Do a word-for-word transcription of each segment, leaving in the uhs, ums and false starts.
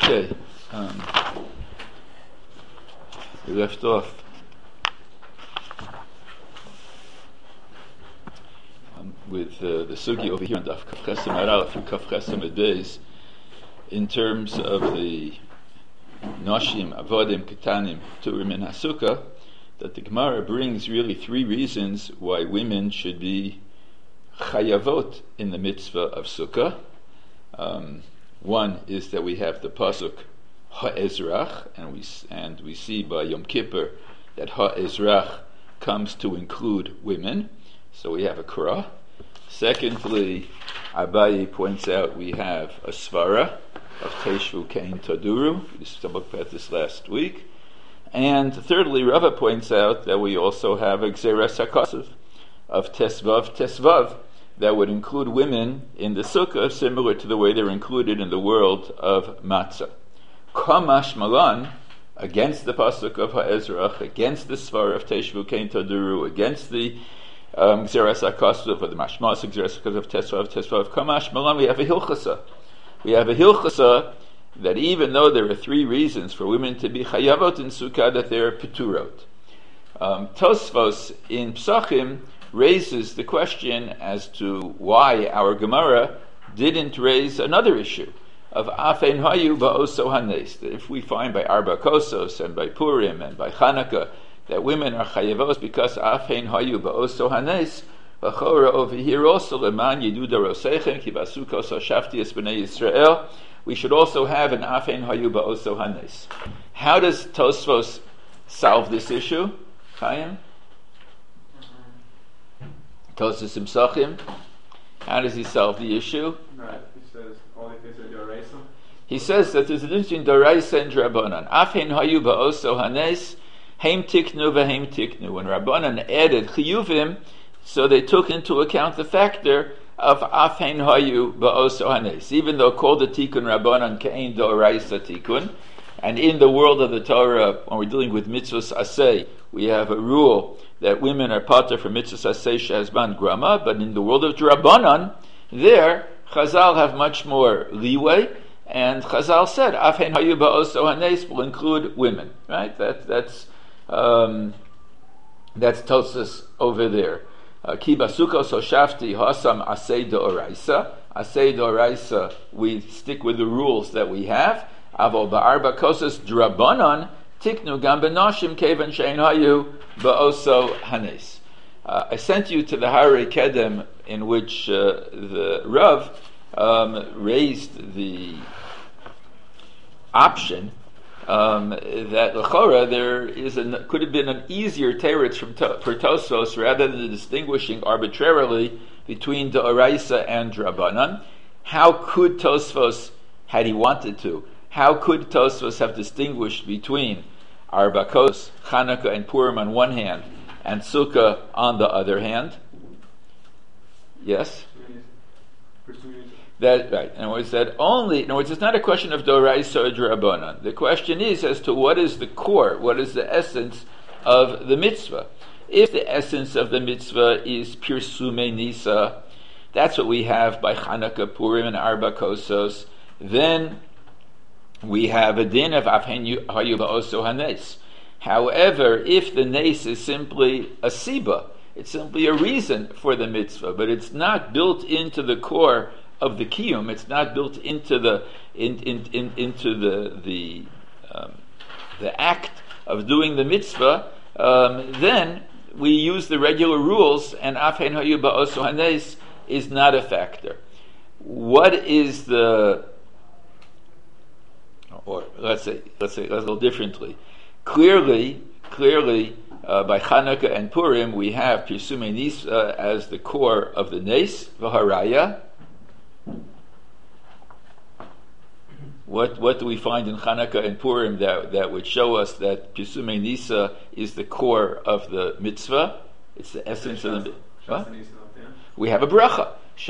Okay, um, we left off um, with uh, the sugi over here on Daf Kaf Chesem Aral through Kaf Chesem Beis in terms of the Noshim, Avodim, Ketanim, Turim, and Hasukah, that the Gemara brings really three reasons why women should be chayavot in the mitzvah of Sukkah. Um, One is that we have the pasuk ha'ezrach, and we and we see by Yom Kippur that ha'ezrach comes to include women. So we have a kra. Secondly, Abaye points out we have a svara of Teshvu Kain Taduru. We spoke about this last week. And thirdly, Rava points out that we also have a Gzeras HaKasav of Tesvav Tesvav, that would include women in the sukkah, similar to the way they're included in the world of matzah. Kamash Malan, against the pasuk of Ha'ezrach, against the svar of Teshvu Kain Taduru, against the um, Gzeras HaKasav, or the Mashmas Gzeras HaKasav of Tesvav, Tesvav, Kamash Malan, we have a hilchasa. We have a hilchasa that even though there are three reasons for women to be chayavot in sukkah, that they're peturot. Um, Tosfos in Psachim raises the question as to why our Gemara didn't raise another issue of Afein Hayu Ba'oso Hanes, that if we find by Arba Kosos and by Purim and by Chanukah that women are chayavos because Afein Hayu Ba'oso Hanes, V'chora over here also Leman Yeduda Rosechem Kivasukos Hashafti Es B'nei Yisrael, we should also have an Afein Hayu Ba'oso Hanes. How does Tosfos solve this issue, Chaim? Tosus Imsachim. How does he solve the issue? Right. He says only things are Doraisa. He says that there's a difference between Doraisa and Rabbanan. Afein Hayu Ba'oso Hanes, Heim Tiknu v'Heim Tiknu. When Rabbanan added Chiyuvim, so they took into account the factor of Afein Hayu Ba'oso Hanes, even though called the Tikkun Rabbanan Ke'ein Doraisa Tikkun. And in the world of the Torah, when we're dealing with mitzvahs aseh, we have a rule that women are pater for mitzvahs aseh shehazban grama, but in the world of Rabbanan, there, Chazal have much more leeway, and Chazal said, Afein Hayu Ba'oso Hanes will include women, right? That, that's, um, that's Tosas over there. Ki basukos hoshafti hasam aseh d'oraisa. Aseh d'oraisa, we stick with the rules that we have. Avo ba'arba kosas drabanan tiknu gam b'nashim kevan she'en hayu ba'oso hanes. I sent you to the Harei Kedem, in which uh, the Rav um, raised the option um, that l'chora there is a, could have been an easier teretz from to, for Tosfos rather than distinguishing arbitrarily between D'oraisa and Drabanan. How could Tosfos, had he wanted to, how could Tosfos have distinguished between Arba Kos, Chanukah, and Purim on one hand, and Sukkah on the other hand? Yes? That right. In other words, that only. In other words, it's not a question of Doraisa or Drabanan. The question is as to what is the core, what is the essence of the mitzvah. If the essence of the mitzvah is Pirsume Nisa, that's what we have by Chanukah, Purim, and Arba Kosos, then we have a din of Afein Hayu Ba'oso Hanes. However, if the nes is simply a siba, it's simply a reason for the mitzvah, but it's not built into the core of the kiyum, it's not built into the in, in, in, into the the um, the act of doing the mitzvah, um, then we use the regular rules, and Afein Hayu Ba'oso Hanes is not a factor. What is the Or let's say, let's say, let's go differently. Clearly, clearly, uh, by Chanukah and Purim, we have Pirsume Nisa as the core of the Nes v'Haraya. What what do we find in Chanukah and Purim that that would show us that Pirsume Nisa is the core of the mitzvah? It's the essence of the mitzvah. We have a bracha.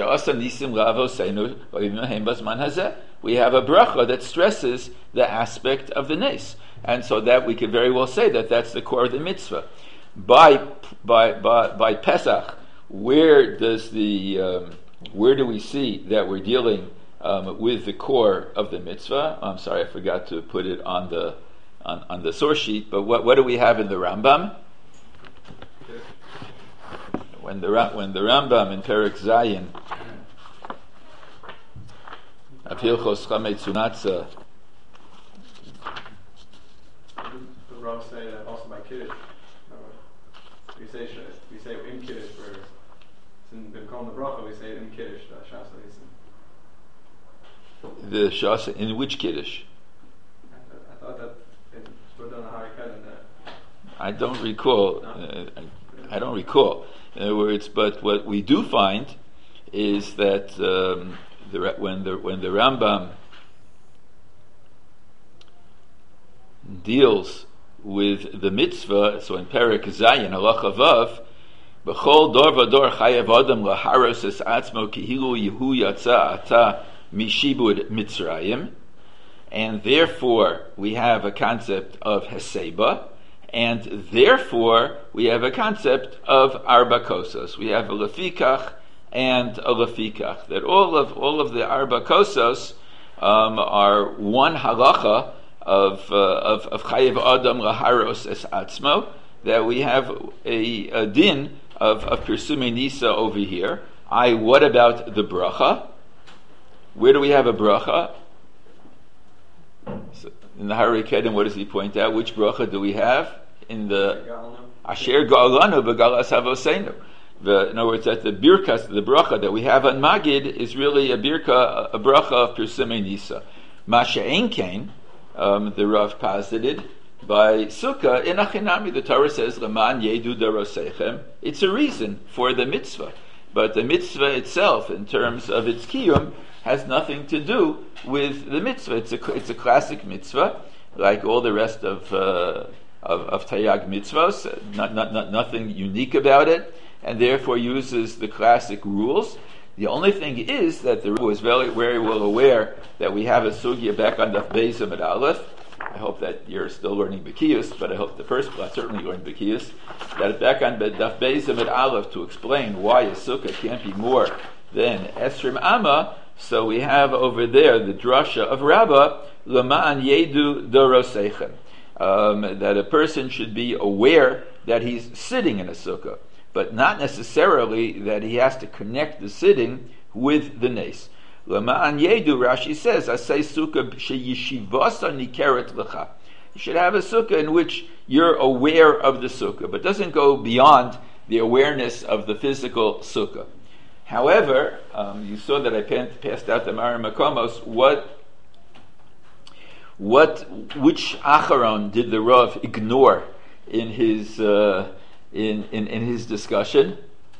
We have a bracha that stresses the aspect of the nes, and so that we could very well say that that's the core of the mitzvah. By by by, by Pesach, where does the um, where do we see that we're dealing um, with the core of the mitzvah. I'm sorry, I forgot to put it on the on, on the source sheet. But what, what do we have in the Rambam? When the when the Rambam in Perek Zayin of Hilchos Chametz Umatzah. The Rav say that also by Kiddush. We say we say in Kiddush where it's in been called the bracha. We say it in Kiddush. The Shas Ha'isen. The Shas in which Kiddush? I, th- I thought that it was on the Harikat and that. I don't recall. No. Uh, I, I don't recall. In other words, but what we do find is that um, the, when the when the Rambam deals with the mitzvah, so in Perek Zayin Halacha Vav, b'chol dor v'dor chayav adam laharos es atzmo kihilu yehu yatsa ata mishibud Mitzrayim, and therefore we have a concept of heseba, and therefore we have a concept of arba kosos. We have a lefikach and a lefikach. That all of all of the arba kosos um, are one halacha of uh, of of chayev adam laharos es atzmo. That we have a, a din of of pirsumei nisa over here. I. What about the bracha? Where do we have a bracha? So in the Harikat, what does he point out? Which bracha do we have in the Asher Ga'alanu B'Galas Havoseinu? In other words, that the birkas, the bracha that we have on Magid is really a birka, a bracha of Pirsumei Nisa. Masha Ein Kain, um, the Rav posited by Sukkah in Achinami. The Torah says Leman Yedu Darosechem. It's a reason for the mitzvah, but the mitzvah itself, in terms of its kiyum, has nothing to do with the mitzvah. It's a it's a classic mitzvah, like all the rest of uh, of, of Taryag mitzvahs. Not, not, not nothing unique about it, and therefore uses the classic rules. The only thing is that the Rebbe was very very well aware that we have a sugya back on Daf Beis Amud Aleph. I hope that you're still learning Bekiyus, but I hope the first class certainly learned Bekiyus. That back on Daf Beis Amud Aleph to explain why a sukkah can't be more than Esrim Amma. So we have over there the drasha of Rabbah, Lama'an Yedu Doroseichem, um, that a person should be aware that he's sitting in a sukkah, but not necessarily that he has to connect the sitting with the nes. Lama'an Yedu, Rashi says, Asay sukkah sheyishivasa nikeret lecha. You should have a sukkah in which you're aware of the sukkah, but doesn't go beyond the awareness of the physical sukkah. However, um, you saw that I passed out the Mara Makomos. What, what, which Acharon did the Rav ignore in his uh, in, in in his discussion?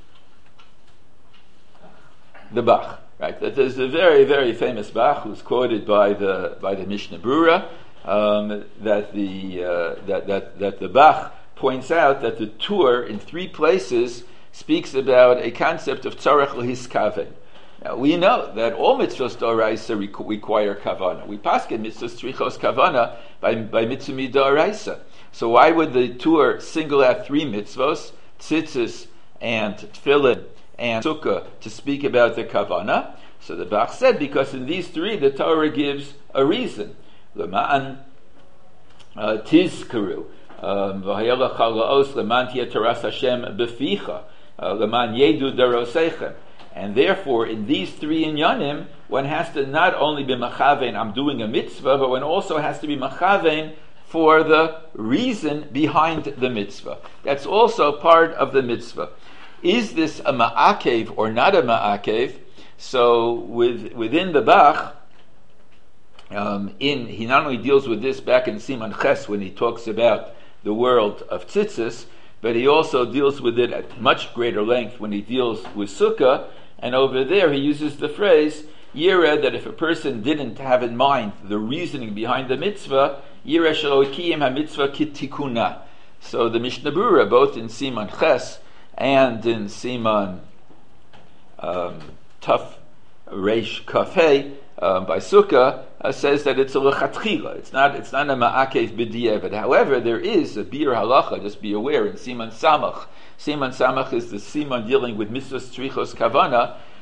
The Bach, right? That there's a very very famous Bach who's quoted by the by the Mishnah Brura um, that the uh, that that that the Bach points out that the Tur in three places speaks about a concept of tzarech lehiskaven. Now we know that all mitzvahs d'oraisa require kavana. We paskin mitzvahs tzrichos kavana by by mitzvah d'oraisa. So why would the Tur single out three mitzvahs, tzitzis and tefillin and sukkah, to speak about the kavana? So the Bach said because in these three the Torah gives a reason. Lema'an uh, tizkaru v'hayelach halaos leman tia taras Hashem beficha. Leman Yedu Daroseichem. And therefore, in these three inyanim, one has to not only be machavein, I'm doing a mitzvah, but one also has to be machavein for the reason behind the mitzvah. That's also part of the mitzvah. Is this a ma'akev or not a ma'akev? So, with, within the Bach, um, in he not only deals with this back in Siman Ches when he talks about the world of tzitzis, but he also deals with it at much greater length when he deals with sukkah, and over there he uses the phrase yireh, that if a person didn't have in mind the reasoning behind the mitzvah, yireh shelo kiyim ha-mitzvah kitikuna. So the Mishnah Brura, both in Siman Ches and in Siman um, Taf Reish Kafei um, by Sukkah, uh, says that it's a lechatchila. It's not. It's not a ma'akev b'di'evet. However, there is a bir halacha. Just be aware in Siman Samach. Siman Samach is the Siman dealing with mitzvahs tzrichos kavana.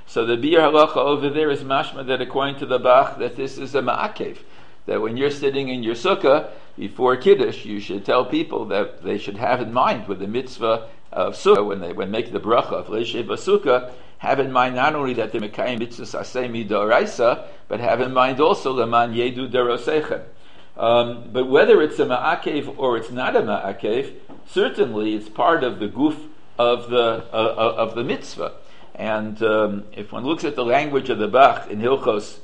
So the Biur Halacha over there is mashma that according to the Bach, that this is a ma'akev. That when you're sitting in your sukkah before Kiddush, you should tell people that they should have in mind with the mitzvah of sukkah, when they when make the bracha of Leishe Basukkah, have in mind not only that the Mekayim mitzvahs aseh midoraisa, but have in mind also leman yedu derosechem. Um, but whether it's a ma'akev or it's not a ma'akev, certainly it's part of the guf of the uh, of the mitzvah. And um, if one looks at the language of the Bach in Hilchos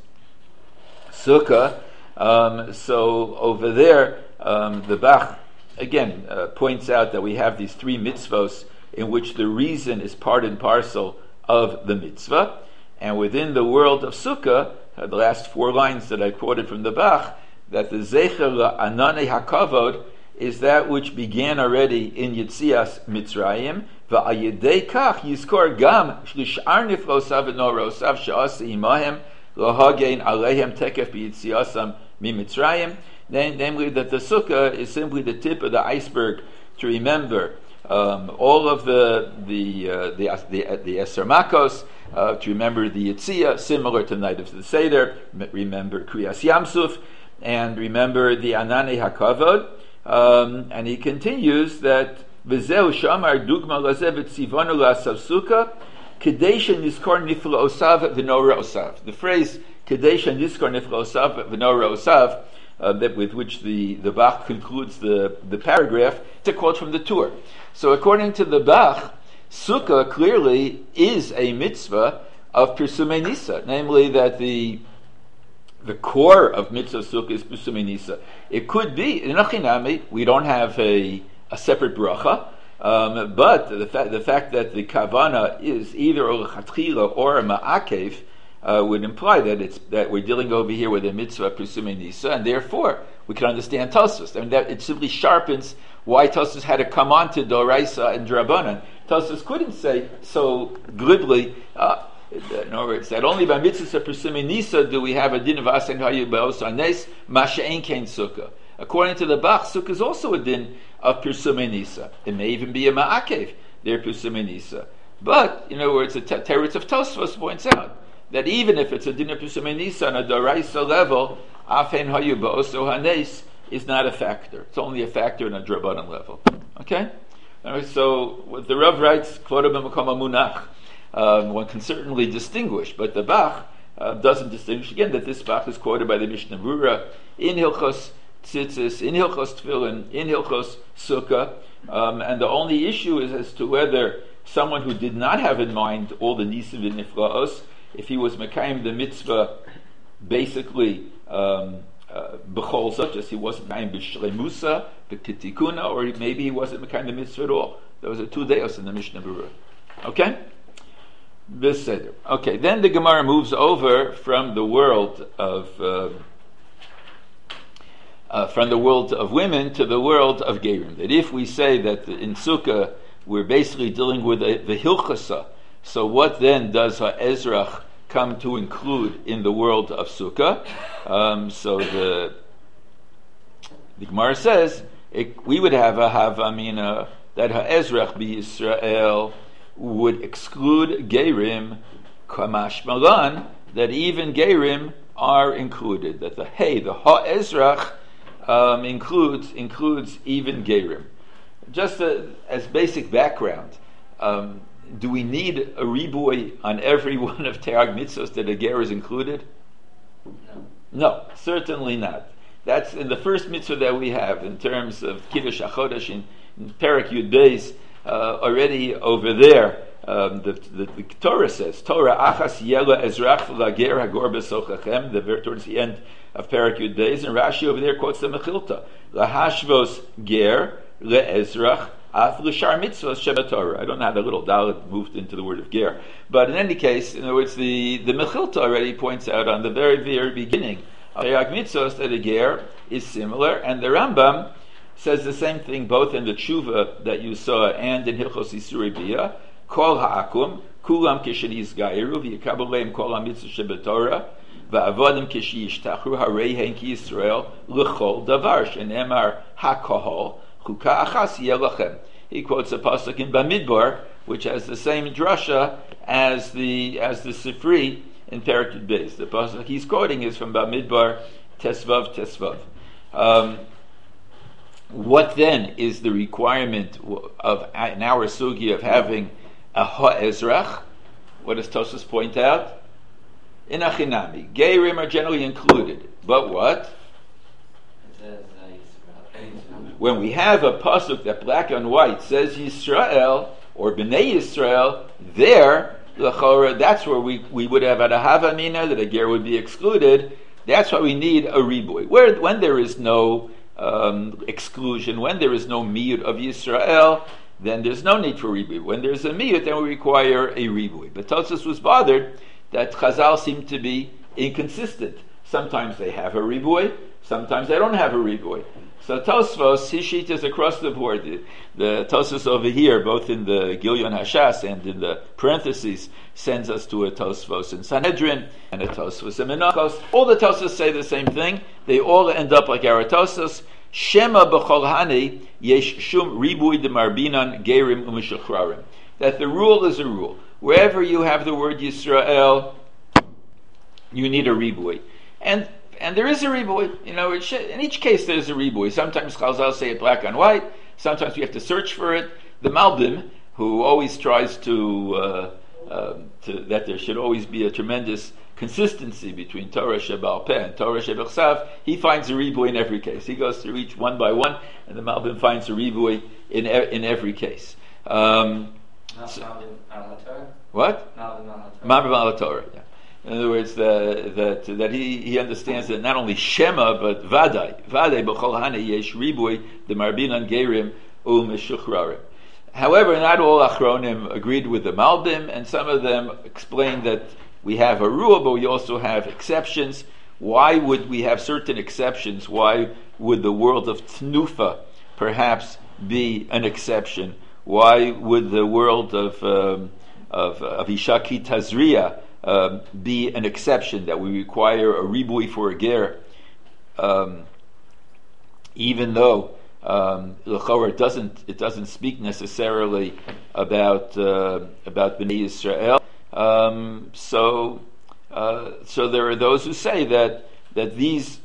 Sukkah, um, so over there um, the Bach again uh, points out that we have these three mitzvos in which the reason is part and parcel of the mitzvah, and within the world of Sukkah, uh, the last four lines that I quoted from the Bach, that the Zecher Ananei HaKavod is that which began already in Yitzias Mitzrayim, va'ayedei kach yizkor gam shlishar niflosav v'norosav she'asa imahem lohagein alehem tekef b'yitziasam miMitzrayim. Namely, that the Sukkah is simply the tip of the iceberg to remember um, all of the the uh, the the, the Eser Makos, uh, to remember the Yitzia, similar to the night of the Seder, remember Kriyas Yamsuf, and remember the Ananei HaKavod. Um, and he continues that V'zeu shamar dugma lazeh v'tzivanu la'asav sukkah kadesha niskor nifla osav v'nora osav. The phrase kadesha niskor nifla osav v'nora osav, uh, that with which the, the Bach concludes the, the paragraph, it's a quote from the Tur. So according to the Bach, sukkah clearly is a mitzvah of Pirsumei Nisa, namely that the The core of mitzvah sukkah is Pirsumei Nisa. It could be in Achinami we don't have a, a separate bracha, um, but the fact the fact that the kavana is either a lechatchila or a ma'akev uh, would imply that it's that we're dealing over here with a mitzvah Pirsumei Nisa, and therefore we can understand Tosfos. I mean, that it simply sharpens why Tosfos had to come on to Doraisa and Drabanan. Tosfos couldn't say so glibly. Uh, In other words, that only by mitzvahs of Pirsumei Nisa do we have a din of asen hayu be'os anes masha'en kein sukkah. According to the Bach, sukkah is also a din of Pirsumei Nisa. It may even be a ma'akev, their Pirsumei Nisa. But, in other words, the Teretz of Tosfos points out that even if it's a din of Pirsumei Nisa on a Doraisa level, afen hayu be'os anes is not a factor. It's only a factor on a Drabanan level. Okay? Right, so, what the Rav writes, Kvod b'makom hamunach, Um, one can certainly distinguish, but the Bach uh, doesn't distinguish. Again, that this Bach is quoted by the Mishnah Brura in Hilchos Tzitzis, in Hilchos Tefillin, in Hilchos Sukkah, um, and the only issue is as to whether someone who did not have in mind all the Nisim and Niflaos, if he was Mekayim the mitzvah, basically um, uh, B'chol such as he wasn't Mekayim B'shlemusa, B'kitikuna, or maybe he wasn't Mekayim the mitzvah at all. Those are two deos in the Mishnah Brura. Okay? Okay, then the Gemara moves over from the world of uh, uh, from the world of women to the world of Gerim. That if we say that in Sukkah we're basically dealing with a, the Hilchasa, so what then does HaEzrach come to include in the world of Sukkah? Um, so the the Gemara says it, we would have a Havamina that HaEzrach be Yisrael would exclude Gerim, Kamash Malan, that even Gerim are included. That the Hey, the Ha-Ezrach, um, includes includes even Gerim. Just a, as basic background, um, do we need a riboy on every one of Terag Mitzvos that a Ger is included? No. No, certainly not. That's in the first mitzvah that we have in terms of Kiddush HaChodesh in, in Perek Yud Beis. Uh, already over there, um, the, the, the Torah says, Torah achas yela ezrach v'lager hagor b'sochachem, the very towards the end of Perek Yud Beis, and Rashi over there quotes the Mechilta, lahashvos ger le'ezrach af l'shar mitzvos shebatorah. I don't know how the little dalet moved into the word of ger, but in any case, in other words, the, the Mechilta already points out on the very, very beginning of Perek Mitzvos that a ger is similar, and the Rambam says the same thing both in the tshuva that you saw and in Hilchos Isurei Bia. Kol ha'akum kulam kisheniz gairu v'yikaboleim kol ha'mitzvah shebetorah va'avodim kishiyishtachru hareihen ki Yisrael l'chol davar shenemar ha'kohol chuka achas yelachem. He quotes a pasuk in Bamidbar which has the same drasha as the as the Sifri in Perek Beis. The pasuk he's quoting is from Bamidbar Tesvav Tesvav. Um, what then is the requirement of in our sugi of having a ha'ezrach? What does Tosfos point out? In Achinami, Geirim are generally included, but what? When we have a pasuk that black and white says Yisrael or Bnei Yisrael, there, that's where we, we would have had a havamina that a ger would be excluded. That's why we need a ribui. Where when there is no um, exclusion, when there is no miyut of Yisrael, then there's no need for ribui. When there's a miyut, then we require a ribui. But Tosfos was bothered that Chazal seem to be inconsistent. Sometimes they have a ribui, sometimes they don't have a ribui. So Tosfos, his sheet is across the board. The, the Tosfos over here, both in the Gilyon Hashas and in the parentheses, sends us to a Tosfos in Sanhedrin and a Tosfos in Menachos. All the Tosfos say the same thing. They all end up like our Tosfos. Shema b'chol hani yesh shum ribui demarbinan gerim u'mishachrarim. That the rule is a rule. Wherever you have the word Yisrael, you need a ribui. And And there is a ribui. You know, it should, in each case there's a ribui. Sometimes Chazal say it black on white. Sometimes we have to search for it. The Malbim, who always tries to, uh, uh, to that there should always be a tremendous consistency between Torah Sheba'al Peh and Torah Shebechsav, he finds a ribui in every case. He goes through each one by one, and the Malbim finds a ribui in e- in every case. Um, so, what? Malbim al Torah. Yeah. In other words, the, that that he, he understands that not only Shema but Vadai, Vadai b'chol hani yesh ribui the marbinan gerim u'meshuchrarim. However, not all Achronim agreed with the Malbim, and some of them explained that we have a rule, but we also have exceptions. Why would we have certain exceptions? Why would the world of Tnufa perhaps be an exception? Why would the world of um, of, of Ishaki Tazria Uh, be an exception, that we require a ribui for a ger, um, even though um, l'chorah doesn't it doesn't speak necessarily about uh, about Bnei Yisrael. Um, so uh, so there are those who say that that these.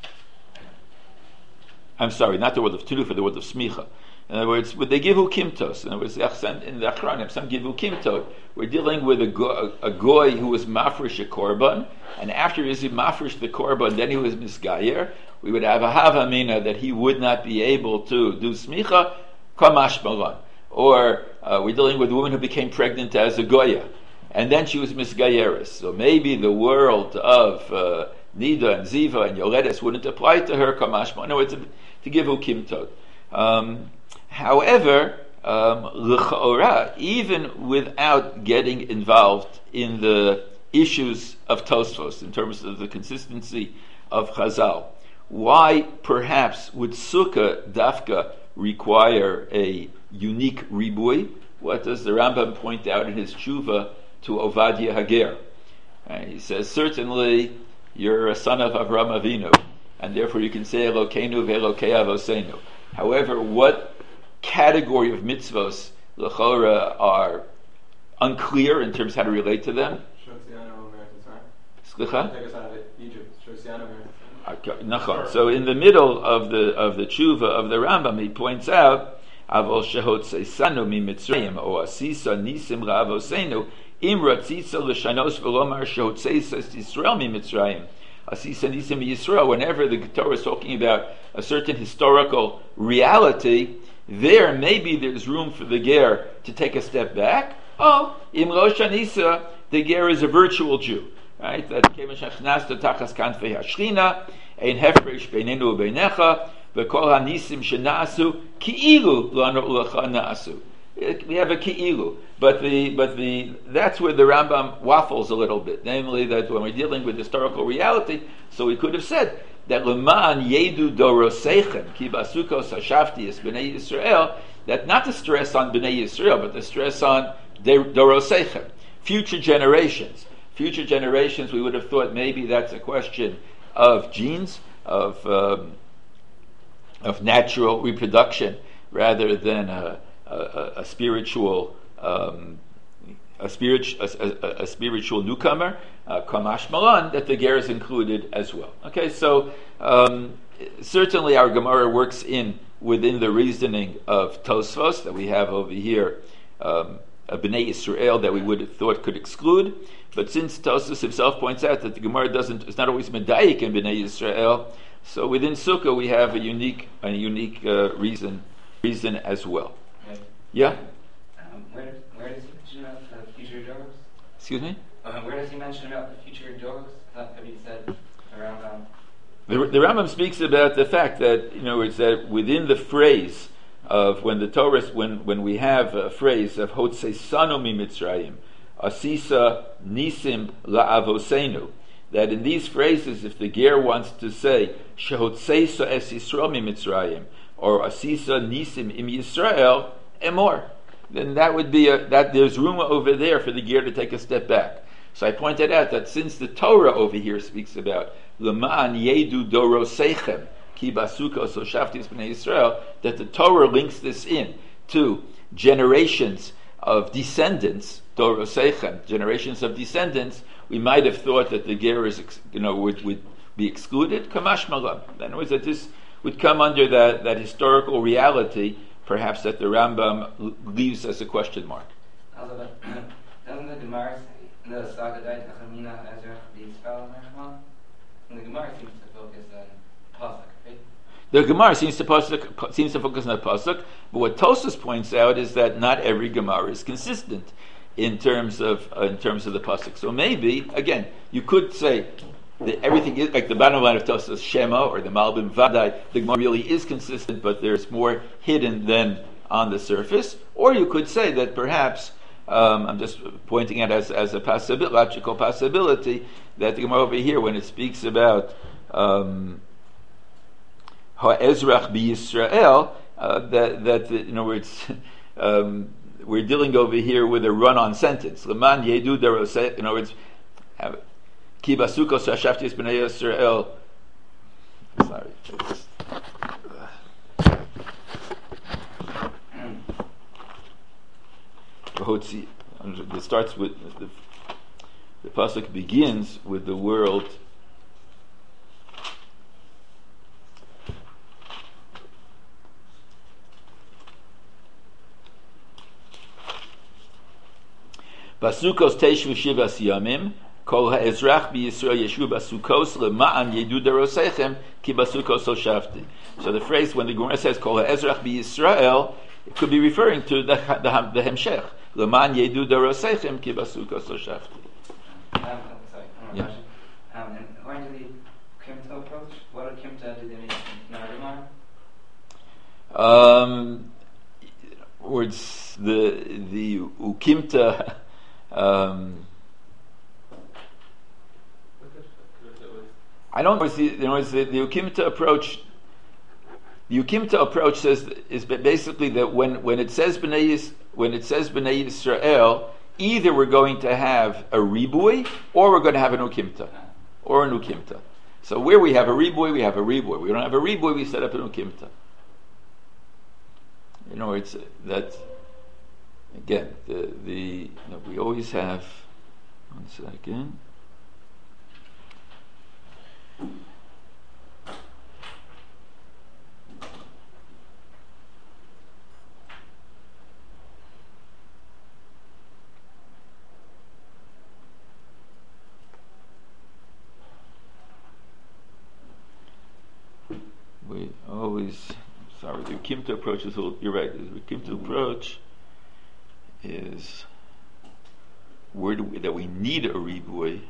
I'm sorry, not the word of Tnufa, the word of Smicha. In other words, would they give ukimtos? In other words, in the Achronim, some give ukimtot. We're dealing with a, go, a goy who was mafresh a korban, and after he mafresh the korban, then he was misgayer. We would have a havamina that he would not be able to do smicha, kamash malan. Or uh, we're dealing with a woman who became pregnant as a goya, and then she was misgayeris. So maybe the world of uh, Nida and Ziva and Yoledes wouldn't apply to her, kamash malan. No, it's to, to give ukimtot. Um, However, um, l'chaora, even without getting involved in the issues of Tosfos in terms of the consistency of Chazal, why perhaps would Sukkah Dafka require a unique ribui? What does the Rambam point out in his tshuva to Ovadia Hager? Uh, he says, certainly you're a son of Avraham Avinu, and therefore you can say Elokeinu ve'Elokei Avoseinu. However, what category of mitzvos l'chora are unclear in terms of how to relate to them? So in the middle of the of the tshuva of the Rambam, he points out avol shehotzeisanu mi Mitzrayim o asisa nisim la'avoseinu im ratzitza l'shanos v'lomar shehotzeisas Yisrael mi Mitzrayim asisa nisim Yisrael. Whenever the Torah is talking about a certain historical reality, there maybe there's room for the ger to take a step back. Oh, im Rosh Hanisa, the ger is a virtual Jew, right? That kemeshachnasta tachas kanfei hashchina ein hefresh beinenu ubeinecha v'kol hanisim shenasu ki'ilu lanu ulecha naasu. We have a ki'ilu, but the but the that's where the Rambam waffles a little bit. Namely, that when we're dealing with historical reality, so we could have said that Leman Yedu Dorosechem Ki Basukos Hashafti is Bnei Yisrael, that not to stress on Bnei Yisrael, but to stress on Dorosechem, future generations. Future generations, we would have thought maybe that's a question of genes, of um, of natural reproduction, rather than a, a, a spiritual um, a, spirit, a, a, a spiritual newcomer, uh, Kamash Malan, that the ger is included as well. Okay, so um, certainly our Gemara works in within the reasoning of Tosfos that we have over here, um, a Bnei Yisrael that we would have thought could exclude. But since Tosfos himself points out that the Gemara doesn't, it's not always medayik in Bnei Yisrael, so within Sukkah we have a unique, a unique uh, reason, reason as well. Okay. Yeah. Um, where, where does he mention about the future dogs? Excuse me. Uh, where does he mention about the future dogs? That could be said around. Um, The, the Rambam speaks about the fact that, you know, it's that within the phrase of when the Torah, when, when we have a phrase of Hotseisanu mi Mitzrayim, Asisa Nisim la'avosenu, that in these phrases, if the ger wants to say Shehotseisa es Yisrael mi Mitzrayim or Asisa Nisim im Yisrael emor, then that would be a, that there's room over there for the ger to take a step back. So I pointed out that since the Torah over here speaks about L'ma'an yedu doroseichem ki basukos o shaftis b'nei Yisrael, that the Torah links this in to generations of descendants, doroseichem, generations of descendants, we might have thought that the ger is, you know, would, would be excluded. Kamash malam. In other words, that this would come under that, that historical reality, perhaps that the Rambam leaves as a question mark. Doesn't the Gemara say in the Saga Dai Tachamina Ezra the spell Nechman? And the Gemara seems to focus on pasuk, right? The Gemara seems to pasuk, seems to focus on the pasuk, but what Tosfos points out is that not every Gemara is consistent in terms of uh, in terms of the pasuk. So maybe again, you could say that everything is like the bottom line of Tosfos Shema or the Malbim Vadai. The Gemara really is consistent, but there's more hidden than on the surface. Or you could say that perhaps. Um, I'm just pointing out as, as a possibility, logical possibility that the Gemara over here, when it speaks about um, Ha'ezrach b'Yisrael, uh, that that in other words, um, we're dealing over here with a run-on sentence. L'man yedu darosei. In other words, ki basukos hashaftis b'nei Yisrael. Sorry. It starts with the, the pasuk begins with the world. Basukos teishu shivas yamim kol ha'ezrach b'Yisrael yeshu basukos lema'an yedu daroseichem ki basukos hoshafti. So the phrase when the Gemara says kol ha'ezrach b'Yisrael, it could be referring to the the, the hemshech. L'man yedu daroseichem ki basukos hoshafti. Um, sorry, I'm yeah. Um, and according to the Kimta approach, what do Kimta do they mean in our Gemara? Um, words the the ukimta. Um, I don't know. You know, the, the ukimta approach. The ukimta approach says is basically that when, when it says b'nei when it says b'nei Yisrael, either we're going to have a ribui or we're going to have an ukimta or an ukimta. So where we have a ribui, we have a ribui. We don't have a ribui, we set up an ukimta. You know, it's that again. The the you know, we always have. One second. We always, sorry, the Kimta approach is, you're right, the Kimta approach is where do we, that we need a ribui.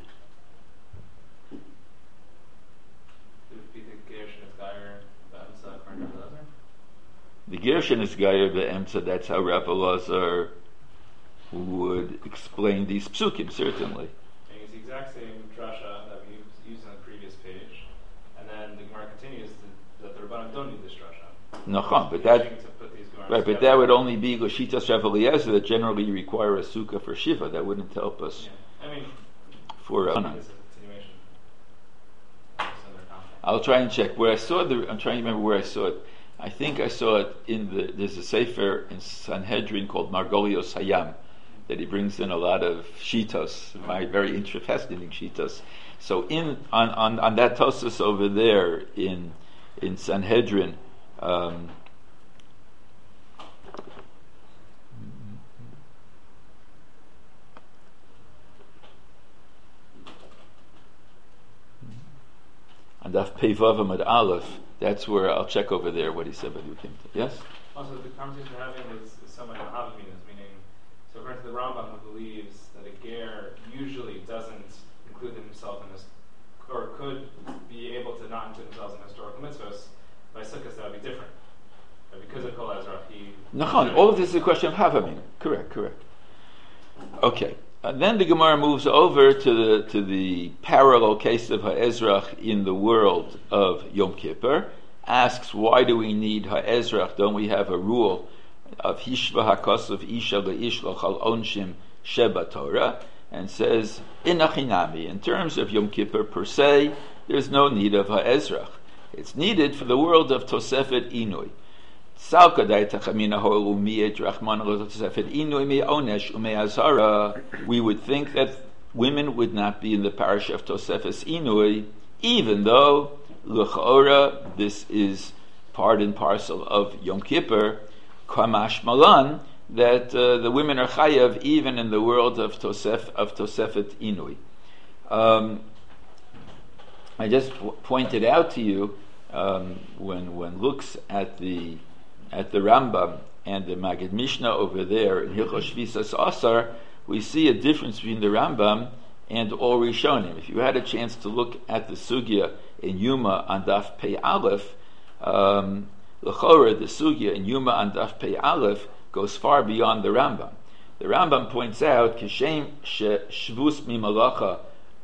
The Gershon is Gayer be'emtza, that's how Rav Elazar would explain these psukim, certainly. It's the exact same drasha that we used on the previous page, and then the Gemara continues to, that the Rabbanim don't need this drasha. Nachon, but that right, but that would only be Goshitas Rav Eliezer, that generally you require a sukkah for Shiva. That wouldn't help us. Yeah. I mean, for uh, this is a continuation. I'll try and check where I saw the. I'm trying to remember where I saw it. I think I saw it in the, there's a sefer in Sanhedrin called Margolios Hayam, that he brings in a lot of shitos, my very inter- fascinating shitos. So in on, on, on that Tosas over there in in Sanhedrin, um, on Daf Pei Vav Amud Aleph, that's where I'll check over there what he said about Yukim. Yes? Also, the conversation we're having is, is somewhat Havaminas, meaning, so according to the Rambam, who believes that a ger usually doesn't include himself in this, or could be able to not include themselves in historical mitzvahs, by Sukkot that would be different. But because of Kol Ezra, he... Nachon, all of this is a question of Havamin. Correct, correct. Okay. And then the Gemara moves over to the to the parallel case of Ha'ezrach in the world of Yom Kippur. Asks, why do we need Ha'ezrach? Don't we have a rule of Hishva HaKosav Isha Le'ish Lochal Onshim Sheba Torah? And says, Inachinami, in terms of Yom Kippur per se, there's no need of Ha'ezrach. It's needed for the world of Tosefet Inui. We would think that women would not be in the parish of Tosefes Inui, even though L'chora, this is part and parcel of Yom Kippur, Kamash Malan, that uh, the women are chayav even in the world of Tosef of Tosefet Inui. Um, I just w- pointed out to you um, when one looks at the at the Rambam and the Magid Mishnah over there in Hilchos Shvisas Asar, we see a difference between the Rambam and all Rishonim. If you had a chance to look at the Sugya in Yuma on Daf Pei Aleph, um, L'chora, the Sugya in Yuma on Daf Pei Aleph goes far beyond the Rambam. The Rambam points out, Kishem shvus mi malacha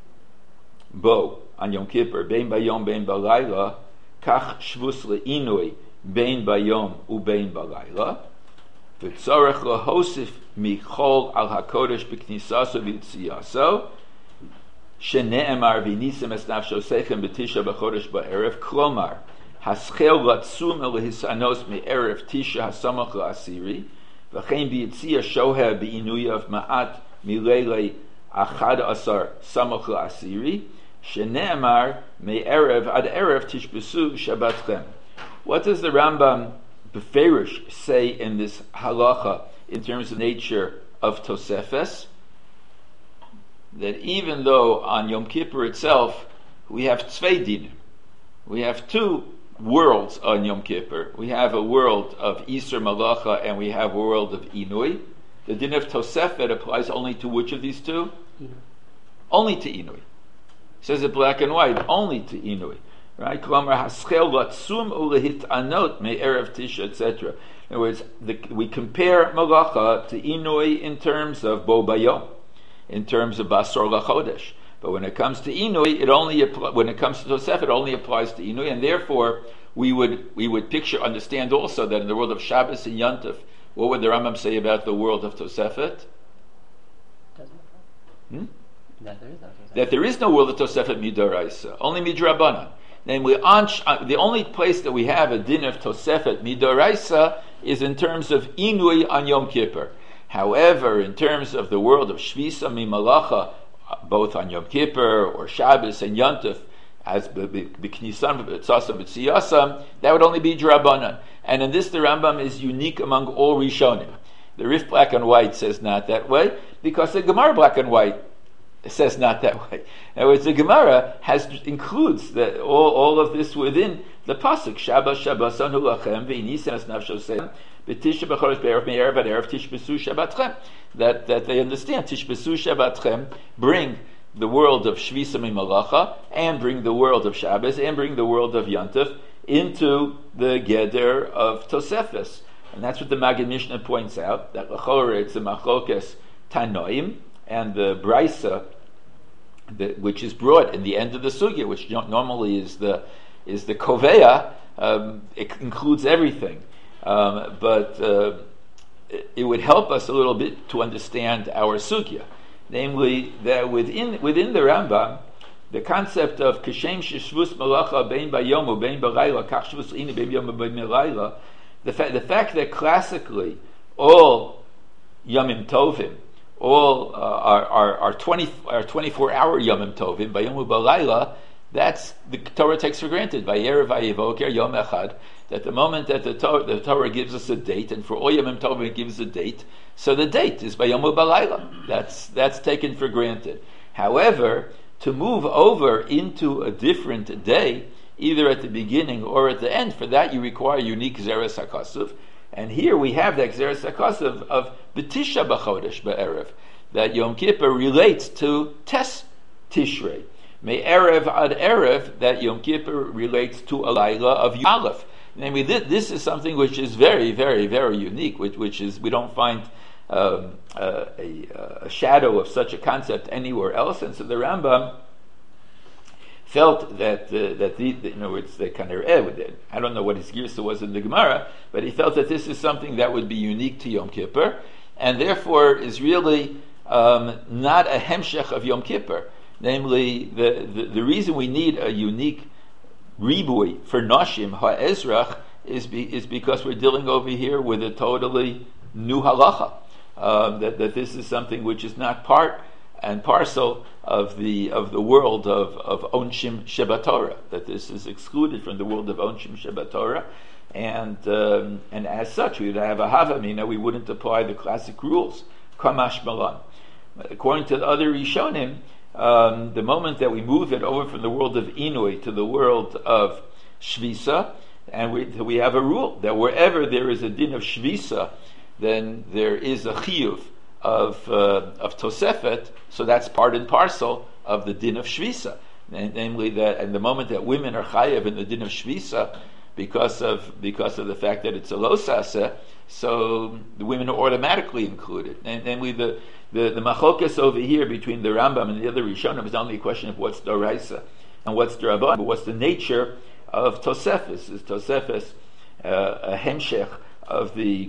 bo on Yom Kippur, bein bayom bein balayla, kach shvus le'inui, bein bayom ubein balayla, v'tzorech lahosif michol al hakodesh b'knisaso v'yitziyaso, shene'emar v'nisem es nafsho sechem b'tisha b'chodesh ba'erev, klomar, haschel latzum el hisanos me'erev tisha hasamach la'asiri, v'chein v'yitziyah shoheh b'inuyav ma'at milele achad asar samach la'asiri, shene'emar me'erev ad erev tishbesu shabbatchem. What does the Rambam Beferish say in this halacha in terms of nature of Tosefes? That even though on Yom Kippur itself we have tzvei dinim, we have two worlds on Yom Kippur. We have a world of Isur Malacha and we have a world of Inui. The din of Tosefet applies only to which of these two? Inui. Only to Inui. It says it black and white, only to Inui. Right? Klomar haschel latzum ulehit anot me'erev tisha, et cetera. In other words, the, we compare Malacha to Inui in terms of Bo Bayom, in terms of Basar Lachodesh. But when it comes to Inui, it only apply, when it comes to Tosef, it only applies to Inui, and therefore we would we would picture, understand also that in the world of Shabbos and Yontif, what would the Rambam say about the world of Tosefet? Hmm? That there is no Tosefet. That there is no world of Tosefet Midoraisa, only Midrabanan. Then we on, uh, the only place that we have a din of Tosefet Midoraisa is in terms of Inui on Yom Kippur. However, in terms of the world of Shvisa Mimalacha, both on Yom Kippur or Shabbos and Yontif, as b'knisan b'tzasam b'tziyasam, that would only be Drabanan. And in this, the Rambam is unique among all Rishonim. The Rif Black and White says not that way, because the Gemara Black and White says not that way. In other words, the Gemara has includes the, all, all of this within the pasuk. Shabbos Shabboson hu lachem v'inisim es nafsho seim b'tisha b'chodesh be'erev me'erev ad erev tishbesu Shabbatchem. That that they understand tishbesu Shabbatchem, bring the world of Shvisa Mimalacha and bring the world of Shabbos and bring the world of Yontif into the Geder of Tosefes. And that's what the Magid Mishnah points out, that l'chorah it's a machlokes Tanoim, and the Brisa, the, which is brought in the end of the Sugya, which normally is the is the Koveya, um, it includes everything. Um, but uh, it, it would help us a little bit to understand our Sugya. Namely, that within within the Rambam, the concept of Kashem Sheshvus Malacha Bein Bayom or Bein Barayla, Kach Shvus Ini Bein Yom or Bein Barayla, the fact the fact that classically all Yomim Tovim, all uh, are are are twenty are twenty-four hour Yomim Tovim Bayom or Barayla, that's the Torah takes for granted by Erev Vayevoker Yom Echad, that the moment that the Torah, the Torah gives us a date, and for all Yomim Tovim it gives a date, so the date is Bayom or Barayla. That's that's taken for granted. However, to move over into a different day, either at the beginning or at the end, for that you require unique Zeres HaKasuv. And here we have that Zeres HaKasuv of B'tisha B'chodesh B'erev, that Yom Kippur relates to Tes Tishrei. May Erev ad Erev, that Yom Kippur relates to a Laila of Yom Aleph. Namely, this, this is something which is very, very, very unique, which, which is, we don't find Um, uh, a, a shadow of such a concept anywhere else, and so the Rambam felt that uh, that the, the you know it's the kind of I don't know what his girsa was in the Gemara, but he felt that this is something that would be unique to Yom Kippur, and therefore is really um, not a hemshech of Yom Kippur. Namely, the, the the reason we need a unique ribui for Nashim ha'ezrach is be, is because we're dealing over here with a totally new halacha. Um, that, that this is something which is not part and parcel of the of the world of, of Onshim Shebatorah, that this is excluded from the world of Onshim Shebatorah, and um, and as such we would have a Havamina, we wouldn't apply the classic rules, Kamash Malan. According to the other Rishonim, um, the moment that we move it over from the world of Inui to the world of Shvisa, and we we have a rule that wherever there is a din of Shvisa, then there is a chiyuv of uh, of Tosefet, so that's part and parcel of the din of Shvisa. And, namely, that and the moment that women are chayav in the din of Shvisa, because of because of the fact that it's a losase, so the women are automatically included. And namely, the the the machokas over here between the Rambam and the other Rishonim is only a question of what's Doraisa and what's D'Rabban, but what's the nature of Tosefes? Is Tosefes uh, a hemshech of the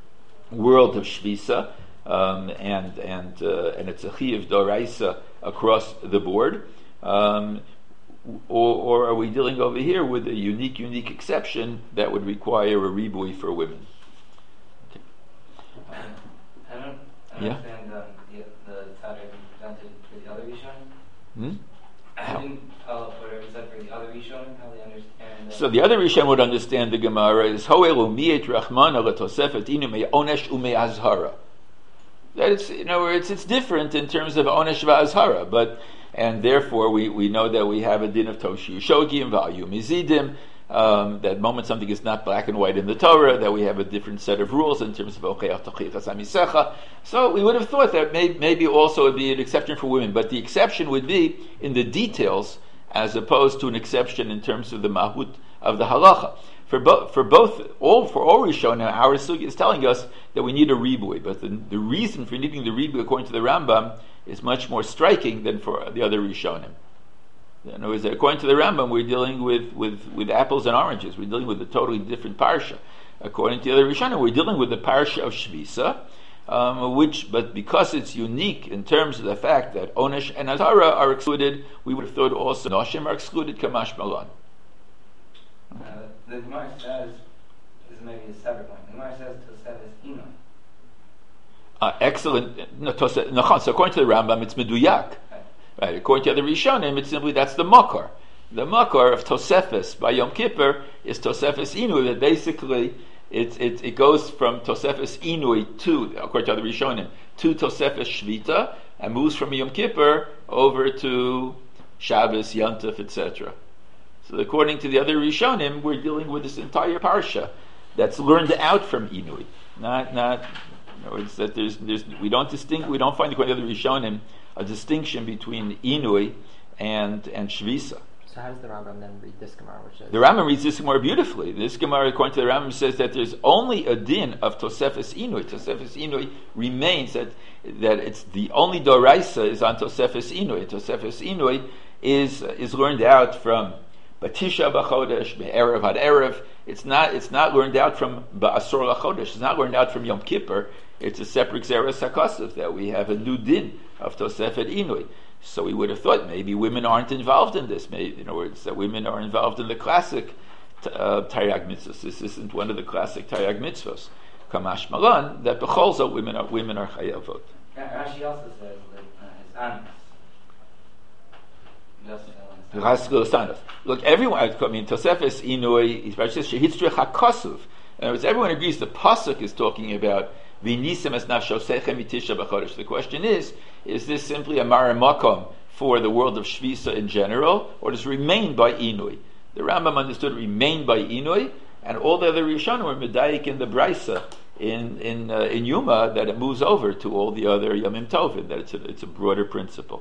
world of Shvisa, um, and and uh, and it's a chiyuv doraisa across the board, um, or, or are we dealing over here with a unique, unique exception that would require a ribui for women? Okay. Um, I don't Yeah? understand um, the the Tzaddik presented for the other Rishonim. Hmm? I didn't follow up whatever said for the other Rishonim, how they understand. Uh, So the other Rishon would understand the Gemara is Hoelu miet Rachmana letosefet inu me onesh ume azhara. That it's you know it's it's different in terms of onesh va'azhara, but and therefore we, we know that we have a din of toshi shogi and value mizidim. Um, that moment something is not black and white in the Torah, that we have a different set of rules in terms of ocheach tochichas amisecha. So we would have thought that may, maybe also would be an exception for women, but the exception would be in the details as opposed to an exception in terms of the mahut of the halacha. For both, for both, all for all Rishonim, our sugi is telling us that we need a ribui, but the, the reason for needing the ribui, according to the Rambam, is much more striking than for the other Rishonim. In other words, according to the Rambam, we're dealing with, with, with apples and oranges. We're dealing with a totally different parsha. According to the other Rishonim, we're dealing with the parsha of Shvisa, um, which, but because it's unique in terms of the fact that Onesh and Azara are excluded, we would have thought also Noshim are excluded, Kamash Malan. uh, the Gemara says, this is maybe a separate point, the Gemara says Tosefes Inui. Uh, excellent. No, tos, no, so according to the Rambam, it's Meduyak. Right. According to the Rishonim, it's simply that's the makar. The makar of Tosefes by Yom Kippur is Tosefes Inui. That basically it it it goes from Tosefes Inui to, according to the Rishonim, to Tosefes Shvita, and moves from Yom Kippur over to Shabbos, Yontif, et cetera. So according to the other Rishonim, we're dealing with this entire parsha that's learned out from Inui. Not not. In other words, that there's there's we don't distinct we don't find according to the other Rishonim a distinction between Inui and and Shvisa. So how does the Rambam then read this Gemara? Which is The Rambam reads this Gemara beautifully. This Gemara, according to the Rambam, says that there's only a din of Tosefes Inui. Tosefes Inui remains that that it's the only doraisa is on Tosefes Inui. Tosefes Inui is is learned out from Batisha B'Chodesh, Be'erev Ad Erev. It's not it's not learned out from Ba'asor L'Chodesh. It's not learned out from Yom Kippur. It's a separate Xeres HaKosov that we have a new din of Tosefet Inui. So we would have thought maybe women aren't involved in this. Maybe, in other words, that women are involved in the classic uh, Taryag mitzvahs. This isn't one of the classic Taryag mitzvahs. Kamash Malan, that b'cholza women are women are chayavot. Rashi also says that uh, it's anis. Look, everyone. I mean, Tosefes Inui. Rashi says shehitzrich hakasuv. In other words, everyone agrees the pasuk is talking about v'nisem es nafshosechem mitisha b'chodesh. The question is: is this simply a maramakom for the world of Shvisa in general, or does it remain by Inui? The Rambam understood remain by Inui, and all the other Rishonim were medayik in the Brisa in in uh, in Yuma that it moves over to all the other Yomim Tovim. That it's a, it's a broader principle.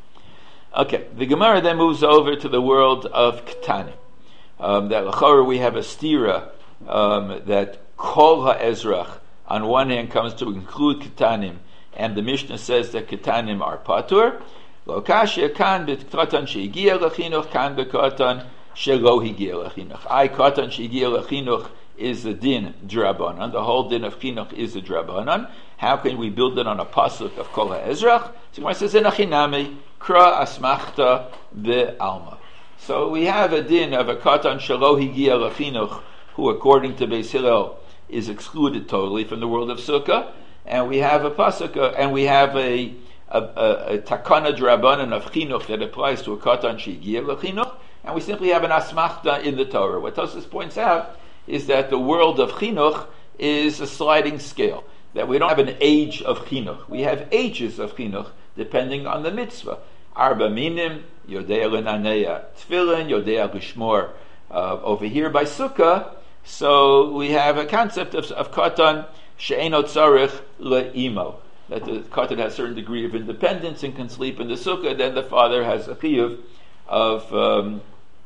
Okay, the Gemara then moves over to the world of Ketanim. Um, that l'chorah we have a stira um, that Kol HaEzrach on one hand comes to include Ketanim, and the Mishnah says that Ketanim are patur. Lo kashya kan b'katan she'igia l'chinuch, kan b'katan she'lo higia l'chinuch. I katan she'igia l'chinuch is the din drabanan. The whole din of chinuch is the drabanan. How can we build it on a pasuk of Kol HaEzrach? So Gemara says in achinami kra asmachta be'alma. So we have a din of a katan she'lo higia l'chinuch, who according to Beis Hillel is excluded totally from the world of Sukkah, and we have a pasuk, uh, and we have a a, a, a takana drabanan of chinuch that applies to a katan she'igia l'chinuch, and we simply have an asmachta in the Torah. What Tosfos points out is that the world of chinuch is a sliding scale, that we don't have an age of chinuch. We have ages of chinuch depending on the mitzvah. Arba minim, yodea l'naneya tefillin, yodea l'shmor. Uh, over here by Sukkah, so we have a concept of, of katan she'eno tzarich le'imo, that the katan has a certain degree of independence and can sleep in the sukkah. Then the father has a chiyuv of um,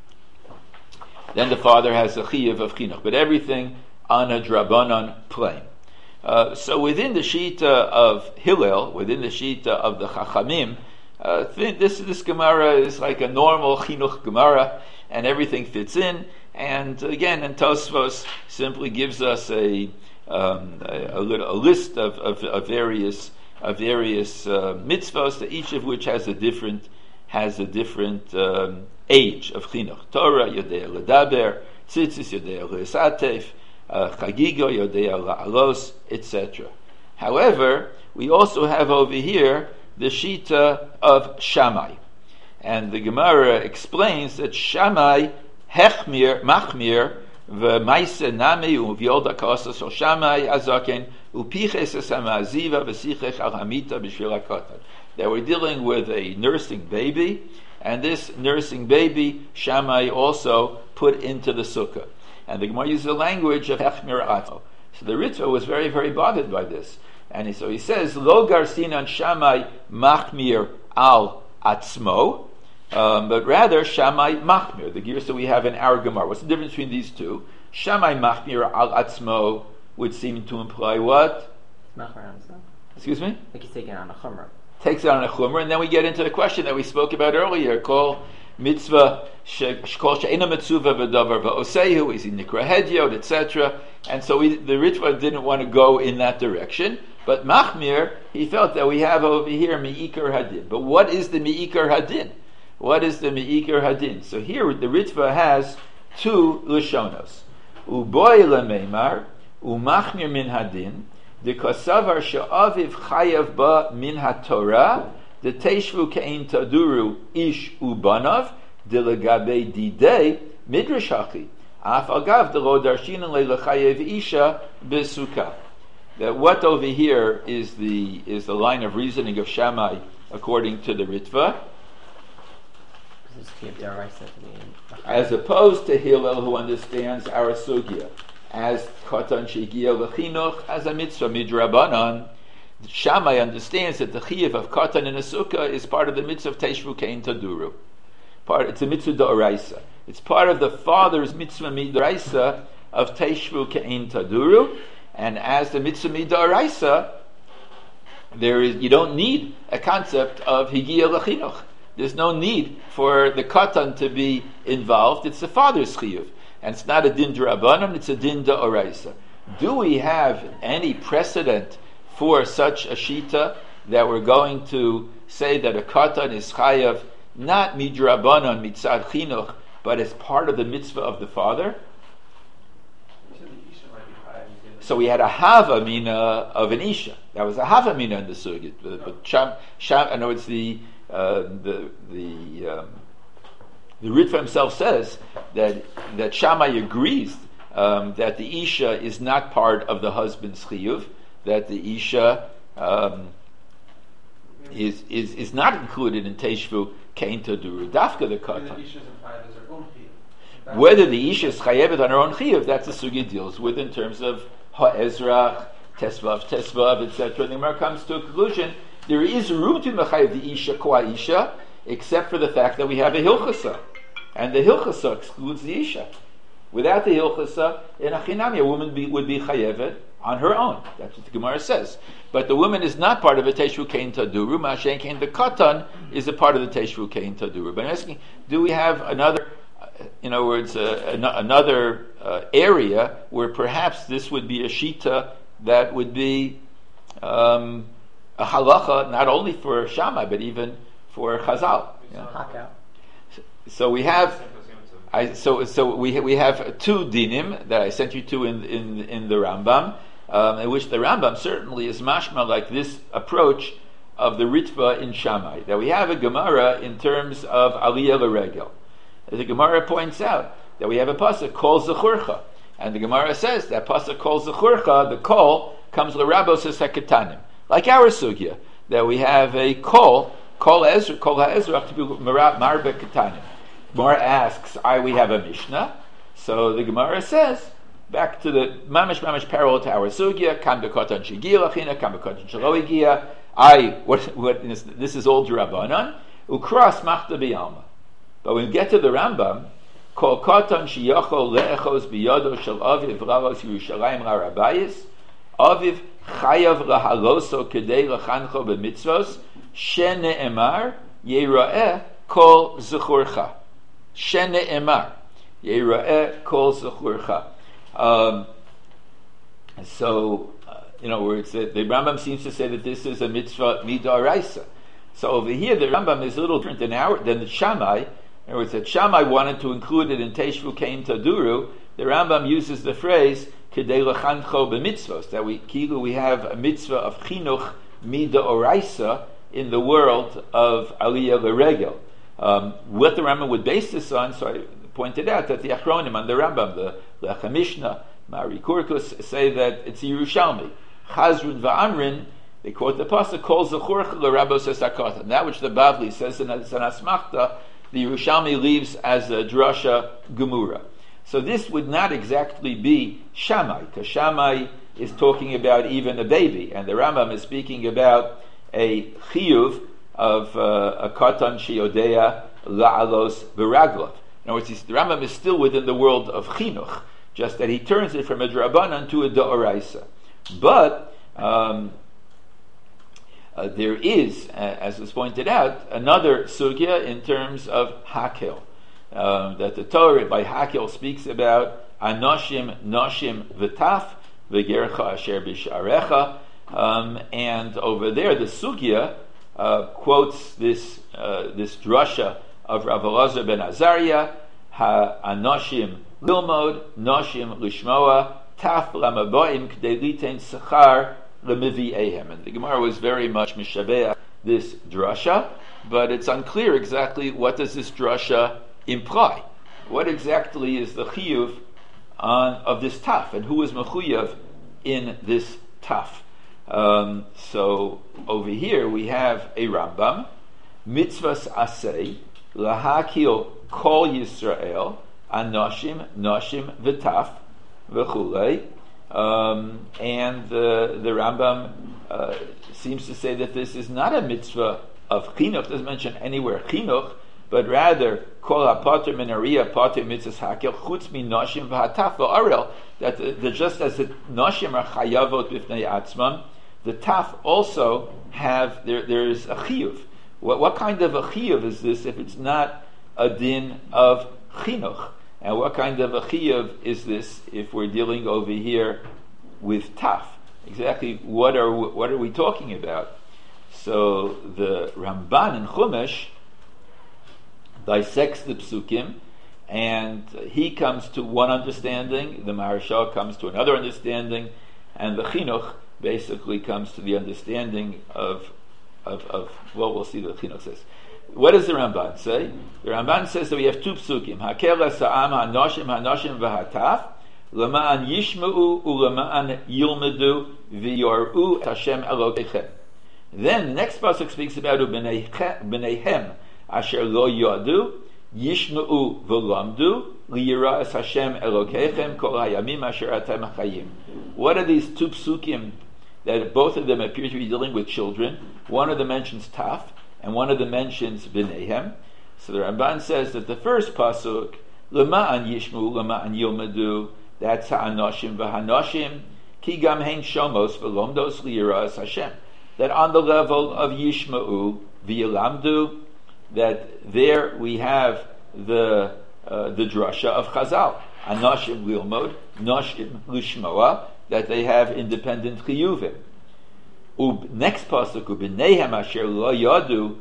then the father has a chiyuv of chinuch, but everything on a drabanan plane. Uh, so within the shita of Hillel, within the shita of the Chachamim, uh, this this Gemara is like a normal chinuch Gemara, and everything fits in. And again, and Tosfos simply gives us a um, a, a, little, a list of, of, of various of various uh, mitzvos, each of which has a different has a different um, age of chinuch. Torah yodea ledaber, tzitzis yodea le'esatef, chagigo yodea la'alos, et cetera. However, we also have over here the shita of Shammai, and the Gemara explains that Shammai hechmir machmir v'maise nami u'v'yoda kasa shel Shammai azaken u'piches esamaziva v'sichech al hamita b'shvil hakatan. That we're dealing with a nursing baby, and this nursing baby Shammai also put into the sukkah. And the Gemara uses the language of hechmir ato. So the Ritva was very, very bothered by this, and he, so he says lo garsinan Shammai machmir al atzmo. Um, but rather Shammai machmir, the gears that we have in our Gemara. What's the difference between these two? Shammai machmir al atzmo would seem to imply what? Excuse me? Like he's taking on a chumrah. Takes it on a chumrah, and then we get into the question that we spoke about earlier, called mitzvah shekol she'ena mitzuva v'davar v'osehu, is he nikra hedyot, et cetera. And so we, the Ritva didn't want to go in that direction, but machmir, he felt that we have over here mi'ikar hadin. But what is the mi'ikar hadin? What is the Me'ikar Hadin? So here the Ritva has two Lashonos. Uboy lemeimar, umachmir min hadin, de kasavar she'aviv chayav ba min haTorah, de teishvu ke'in taduru ish ubanav, de legabe didei midrash hachi, af agav de lo darshinan le lechayev isha besukah. That what over here is the is the line of reasoning of Shammai according to the Ritva, as opposed to Hillel, who understands our sugya as katan she'igia l'chinuch, as a mitzvah midrabanan. Shammai understands that the chiyuv of katan in a sukkah is part of the mitzvah of teishvu kein taduru. Part, it's a mitzvah d'oraisa. It's part of the father's mitzvah midoraisa of teishvu kein taduru, and as the mitzvah midoraisa, there is you don't need a concept of higia l'chinuch. There's no need for the katan to be involved. It's the father's chiyuv, and it's not a din d'Rabbanan, it's a din d'oraisa. Do we have any precedent for such a shita that we're going to say that a katan is chayav not midrabanan mitzad chinuch, but as part of the mitzvah of the father? So we had a hava mina of an isha. That was a hava mina in the sugya. But, but sham, sham, I know it's the uh, the the um, the Ritva himself says that that Shammai agrees um, that the isha is not part of the husband's chiyuv. That the isha um, is is is not included in Teshvu Kein Taduru. Dafka the katan. Whether the isha is chayevet on her own chiyuv, that's the sugya deals with in terms of ha'ezrach, tesvav, tesvav, et cetera. The Gemara comes to a conclusion. There is room to mechayev the isha kwa isha, except for the fact that we have a hilchasa, and the hilchasa excludes the isha. Without the hilchasa, in a chinami, a woman be, would be chayevet on her own. That's what the Gemara says. But the woman is not part of a teshvu kein taduru. Mashen kein the katan is a part of the teshvu kein taduru. But I'm asking, do we have another? In other words, uh, an- another uh, area where perhaps this would be a shita that would be um, a halacha not only for Shammai but even for Chazal. Yeah. Hakel. So, so we have, I, so so we we have two dinim that I sent you to in in in the Rambam, um, in which the Rambam certainly is mashma like this approach of the Ritva in Shammai. That we have a Gemara in terms of Aliyah L'Regel. The Gemara points out that we have a pasuk called Zechurcha, and the Gemara says that pasuk called Zechurcha, the kol comes l'rabos ha'ketanim, like our sugya that we have a kol kol ezra kol ha'ezra to be marbe ketanim. Gemara asks, "I we have a mishnah," so the Gemara says back to the mamish mamish parallel to our sugya, kam bekotan shegiya lachina, kam bekotan shelo higiya. I what what is, this is all d'Rabbanan ukras machta b'yalma. But when we get to the Rambam, kol katan sheyachol le'echos biyado shel aviv ravos Yerushalayim harabayis, aviv chayav lahaloso kedei lachancho b'mitzvos shene'emar yira'eh kol zechurcha. Shene'emar yira'eh kol zechurcha. Um, so, uh, in other words, the, the Rambam seems to say that this is a mitzvah midaraisa. So over here, the Rambam is a little different than our than the Shammai. In other words, that Shammai wanted to include it in Teshvu Kein Taduru. The Rambam uses the phrase Kedei Lechancho b'mitzvos, that we we have a mitzvah of chinuch mida oraisa in the world of Aliyah L'Regel. Um, what the Rambam would base this on, so I pointed out that the Achronim on the Rambam, the Lechem Mishnah, Mari Kurkus, say that it's Yerushalmi. Chazrun va'amrin, they quote the pasuk, Kol Zechurcha l'Rabos Esakata. That which the Bavli says in Asmachta, the Yerushalmi leaves as a drasha gemura. So this would not exactly be Shammai, because Shammai is talking about even a baby, and the Rambam is speaking about a chiyuv of uh, a katan sheyodea la'alos v'raglav. In other words, the Rambam is still within the world of chinuch, just that he turns it from a drabanan to a da'oraisa. But um, Uh, there is, uh, as was pointed out, another sugya in terms of hakel, um, that the Torah by hakel speaks about anoshim, noshim v'taf v'gercha asher b'sharecha, um, and over there the sugya uh, quotes this uh, this drasha of Rav Elazar ben Azariah, ha anoshim lilmod, noshim lishmoa, taf lamaboim k'dei litein sechar. And the Gemara was very much mishabeah this drasha, but it's unclear exactly what does this drasha imply. What exactly is the chiyuv on of this taf, and who is mechuyav in this taf? Um, so over here we have a Rambam, mitzvahs asay lahakil kol Yisrael anoshim noshim v'taf v'chulei. Um, and the, the Rambam uh, seems to say that this is not a mitzvah of chinuch. It doesn't mention anywhere chinuch, but rather kol hapater min ariyah pater mitzvahs hakel chutz min noshim v'hataf v'arel. That the, the, just as the noshim are chayavot b'fnei atzmam, the taf also have there. There is a chiyuv. What, what kind of a chiyuv is this if it's not a din of chinuch? And what kind of a chiyuv is this if we're dealing over here with taf? Exactly what are we, what are we talking about? So the Ramban in Chumash dissects the psukim, and he comes to one understanding, the Maharsha comes to another understanding, and the Chinuch basically comes to the understanding of, of, of well, we'll see what the Chinuch says. What does the Ramban say? The Ramban says that we have two psukim, Hakel Sa'am Hanoshim Hanoshim V'Hataf, Lama'an Yishma'u Ulama'an Yilmedu V'Yor'u Hashem Elokeichem. Then the next pasuk speaks about B'neihem Asher Lo Yadu Yishma'u V'Lamdu Liyira Es Hashem Elokeichem Kol Hayamim Asher Atem Chayim. What are these two psukim that both of them appear to be dealing with children? One of them mentions Taf, and one of them mentions B'neihem. So the Ramban says that the first pasuk, Lama'an Yishma'u Lama'an Yilmedu, that's Ha'anoshim V'Hanoshim Ki Gam Hein Shomos V'Lomdos Liyira Es Hashem. That on the level of Yishma'u V'Yilamdu, that there we have the uh, the drasha of Chazal, Anoshim Lilmod, Noshim Lishmoa, that they have independent chiyuvim. Ub next pasuk, Ub'neihem Asher Lo Yadu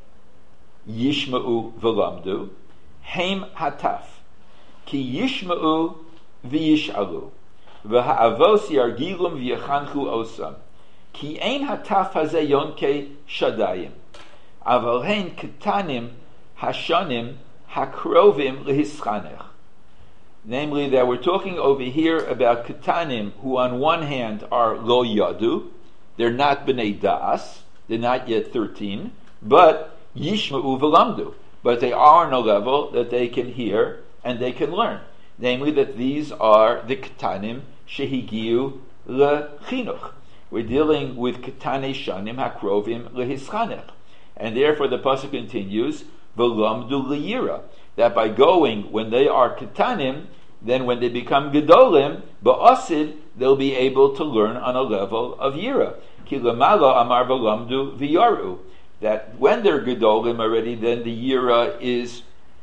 Yishma'u V'Lamdu, Heim Hataf, Ki Yishma'u V'Yishalu, V'Ha'avos Yargilum V'Yachanchu Osam. Ki ein hataf hazeh yonke shadayim, aval hein ketanim hashanim hakrovim lehischanech. Namely, that we're talking over here about ketanim, who on one hand are lo yadu, they're not b'nei da'as, they're not yet thirteen, but yishma'u v'lamdu, but they are on a level that they can hear and they can learn. Namely, that these are the ketanim shehigiu lechinuch. We're dealing with Ketane Shanim Hakrovim Lehischanech. And therefore the pasuk continues, V'lamdu Liyira, that by going, when they are Ketanim, then when they become Gedolim, Ba'asid, they'll be able to learn on a level of Yira. Ki Lamala Amar V'lamdu V'yaru, that when they're Gedolim already, then the Yira is,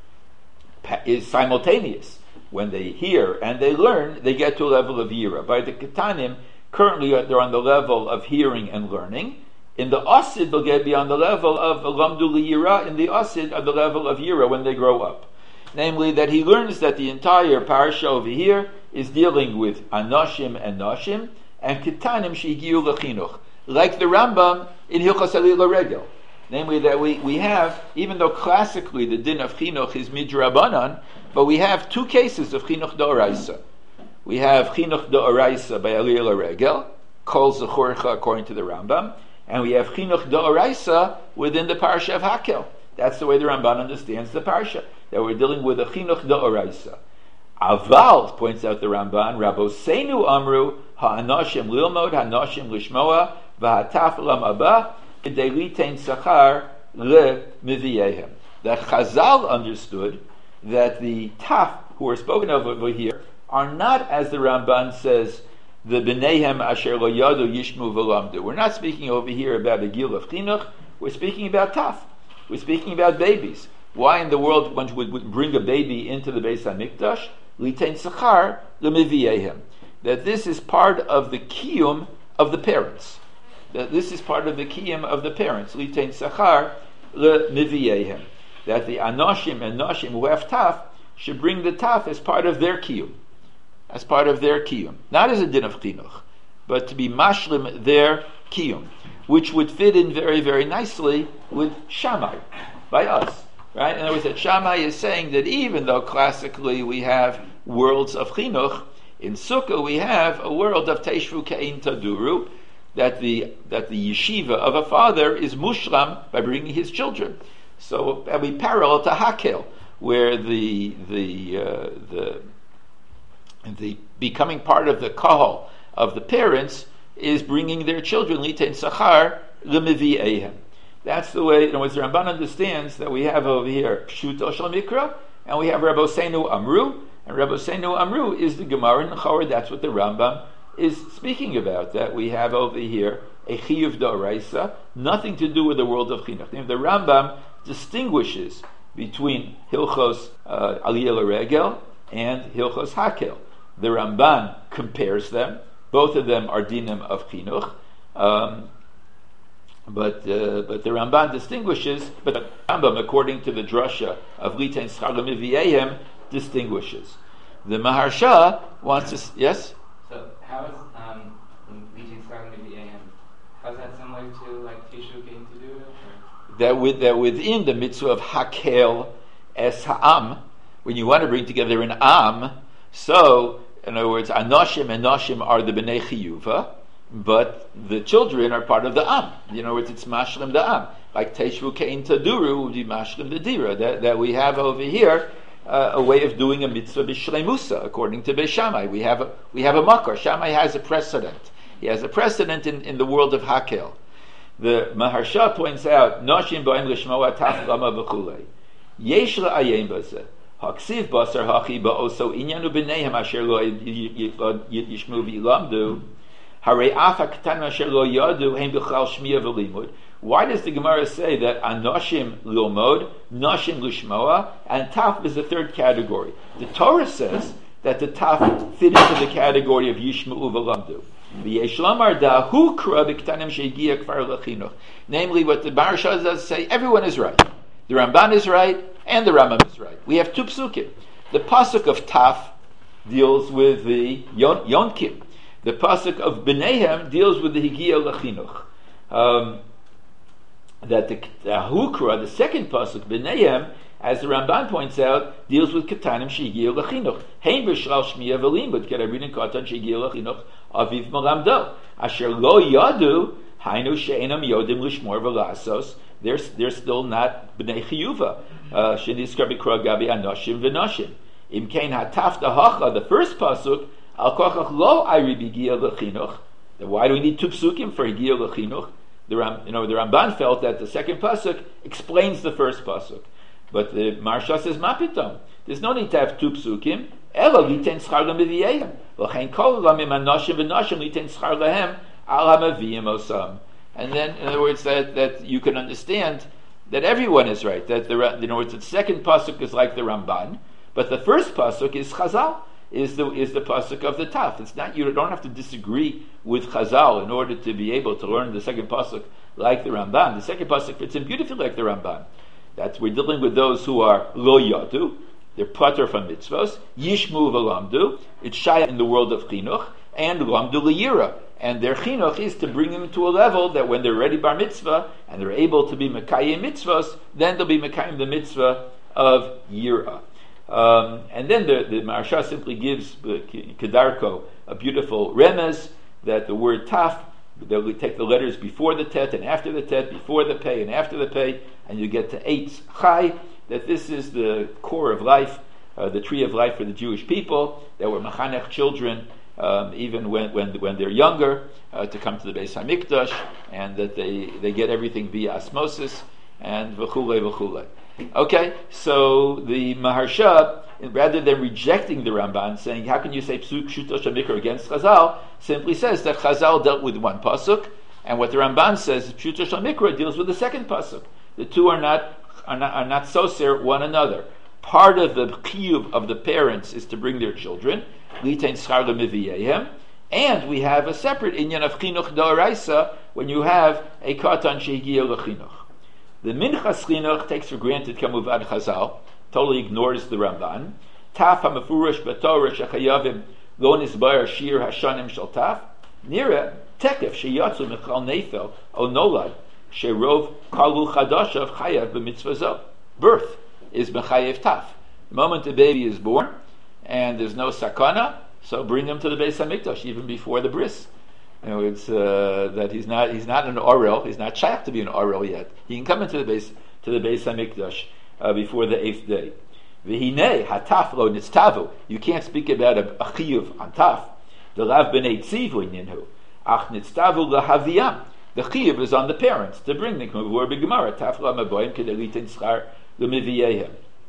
is simultaneous. When they hear and they learn, they get to a level of Yira. By the Ketanim, currently, they're on the level of hearing and learning. In the Asid, they'll get beyond the level of Lamdu Liyira. In the Asid, at the level of Yira when they grow up. Namely, that he learns that the entire parasha over here is dealing with Anoshim and Noshim, and Ketanim Shehigiu Lechinuch. Like the Rambam in Hilchos Alila Regel. Namely, that we, we have, even though classically the din of Chinuch is Midrabanan, but we have two cases of Chinuch D'Oraisa. We have Chinuch D'Oraisa by Aliyah Regel, Kol Zechorcha according to the Rambam, and we have Chinuch D'Oraisa within the Parsha of Hakel. That's the way the Ramban understands the Parsha, that we're dealing with a Chinuch D'Oraisa. Aval, points out the Ramban, Rabboseinu Amru, Ha'anoshim Lilmod, Ha'anoshim Lishmoa, V'hataf Lam Abba, K'dei Litein Sachar Le'Miviehem. That Chazal understood that the Taf, who are spoken of over here, are not, as the Ramban says, the B'neihem Asher Lo Yadu Yishmu V'Lamdu. We're not speaking over here about a gil of chinuch. We're speaking about taf. We're speaking about babies. Why in the world one would, would bring a baby into the Beis HaMikdash? Litein Sachar L'Miviehem. That this is part of the kiyum of the parents. That this is part of the kiyum of the parents. Litein Sachar L'Miviehem. That the Anoshim and Noshim who have taf should bring the taf as part of their kiyum. As part of their kiyum. Not as a din of chinuch, but to be mashlim their kiyum, which would fit in very, very nicely with Shammai, by us. Right? In other words, that Shammai is saying that even though classically we have worlds of chinuch, in Sukkah we have a world of Teshvu Ke'in Taduru, that the that the yeshiva of a father is mushram by bringing his children. So and we parallel to Hakel, where the the uh, the the becoming part of the kahal of the parents is bringing their children litein sachar l'miviehem. That's the way. In other words, the Ramban understands that we have over here Pshuto Shel Mikra, and we have Rabboseinu Amru, and Rabboseinu Amru is the Gemara in Chorah. That's what the Rambam is speaking about. That we have over here a chiyuv d'oraisa, nothing to do with the world of chinuch. The Rambam distinguishes between Hilchos uh, Aliyah L'Regel and Hilchos Hakel. The Ramban compares them. Both of them are dinim of chinuch. Um, But uh, but the Ramban distinguishes, but the Rambam, according to the drasha of Litein Schar L'Miviehem, distinguishes. The Maharsha wants to, s- yes? So how is um, Litein Schar L'Miviehem, how is that similar to like Tishu came to do it? Or? That with that within the mitzvah of Hakel Es Ha'am, when you want to bring together an Am, so in other words, Anoshim and Noshim are the Bnei Chiyuva, but the children are part of the Am. In other words, it's Mashlim the Am. Like Teshvu Kein Taduru would be Mashlim the Dira. That, that we have over here uh, a way of doing a mitzvah b'shleimusa, according to Beis Shammai. We have a, we have a makar. Shammai has a precedent. He has a precedent in, in the world of Hakel. The Maharsha points out, Noshim Ba'im Lishmoa Taf Lama B'chulei. Yesh La'ayim B'zeh. Haksiv Basar Hachi Ba'oso Inyanu B'neihem Asher Lo Yishmu V'ilamdu. Why does the Gemara say that Anoshim Lilmod, Noshim Lishmoa, and Taf is the third category? The Torah says that the Taf fit into the category of Yishma'u V'lamdu. Namely, what the Maharsha does say, everyone is right. The Ramban is right, and the Rambam is right. We have two psukim. The pasuk of Taf deals with the Yon- Yonkim. The pasuk of B'neihem deals with the Higia L'chinuch. Um, that the, the Hukra, the second pasuk, B'neihem, as the Ramban points out, deals with Ketanim Shehigia L'chinuch. Hein b'shral shmiya v'limud, Kerabrin Katan Shehigia L'chinuch, Aviv Malamdo. Asher lo yadu, Hainu she'enam yodim l'shmor v'lasos. They're, they're still not B'nei Chiyuva. Sheniskar b'kra gabi anoshim v'noshim. Im kein hataf hacha, the first pasuk, Al kochach lo ayri b'giya l'chinuch. Then why do we need two psukim for giya l'chinuch? The Ram, you know, the Ramban felt that the second pasuk explains the first pasuk, but the Maharsha says mapitom. There's no need to have two psukim. Ela liten schar l'miviehem. L'chein kol lamim anoshim v'noshim liten schar lahem al hamaviyim osam. And then, in other words, that, that you can understand that everyone is right. That the, in other words, the second pasuk is like the Ramban, but the first pasuk is Chazal. Is the is the pasuk of the Taf. It's not, you don't have to disagree with Chazal in order to be able to learn the second pasuk like the Ramban. The second pasuk fits in beautifully like the Ramban. That we're dealing with those who are lo yadu, they're pater from mitzvos, yishmu v'lamdu. It's shaya in the world of chinuch, and lamdu liyira. And their chinuch is to bring them to a level that when they're ready bar mitzvah and they're able to be mekayim mitzvos, then they'll be mekayim the mitzvah of yira. Um, and then the, the Maharsha simply gives uh, Kedarko a beautiful remez that the word taf, that we take the letters before the tet and after the tet, before the pei and after the pei, and you get to eitz chai, that this is the core of life, uh, the tree of life for the Jewish people, that were machanech children, um, even when, when when they're younger, uh, to come to the Beis HaMikdash, and that they, they get everything via osmosis, and v'chulei v'chulei. Okay, so the Maharsha, rather than rejecting the Ramban, saying, how can you say Psuk Shuto Shamikra against Chazal, simply says that Chazal dealt with one pasuk, and what the Ramban says, Shuto Shamikra deals with the second pasuk. The two are not are not, are not soser one another. Part of the chiyuv of the parents is to bring their children, Litein Schar L'Miviehem, and we have a separate inyan of Chinuch D'Oraisa when you have a Katan Shehigia L'Chinuch. The Minchas Chinuch takes for granted Kamuvad Chazal, totally ignores the Ramban. Taf HaMefurish B'Torah Shechayavim Lo Nisbar Shir Hashanim Shel Taf Nira Tekef Sheyatzu Michal Nefel O Nolad Sherov Kalu Chadashav Chayav B'Mitzvah Zo. Birth is Mechayev Taf. The moment the baby is born and there's no sakana, so bring him to the Beis HaMikdash even before the bris. You know, it's uh, that he's not he's not an orel, he's not shaykh to be an orel yet. He can come into the base to the Beis HaMikdash uh, before the eighth day. V'hinei hataf lo nitztavu. You can't speak about a, a chiyuv on taf. The lav b'nei tzivu ninhu. Ach nitztavu lahaviyam. The chiyuv is on the parents to bring the k'mavur b'gemara taf lo amaboyim kedelitin schar l'miviehem.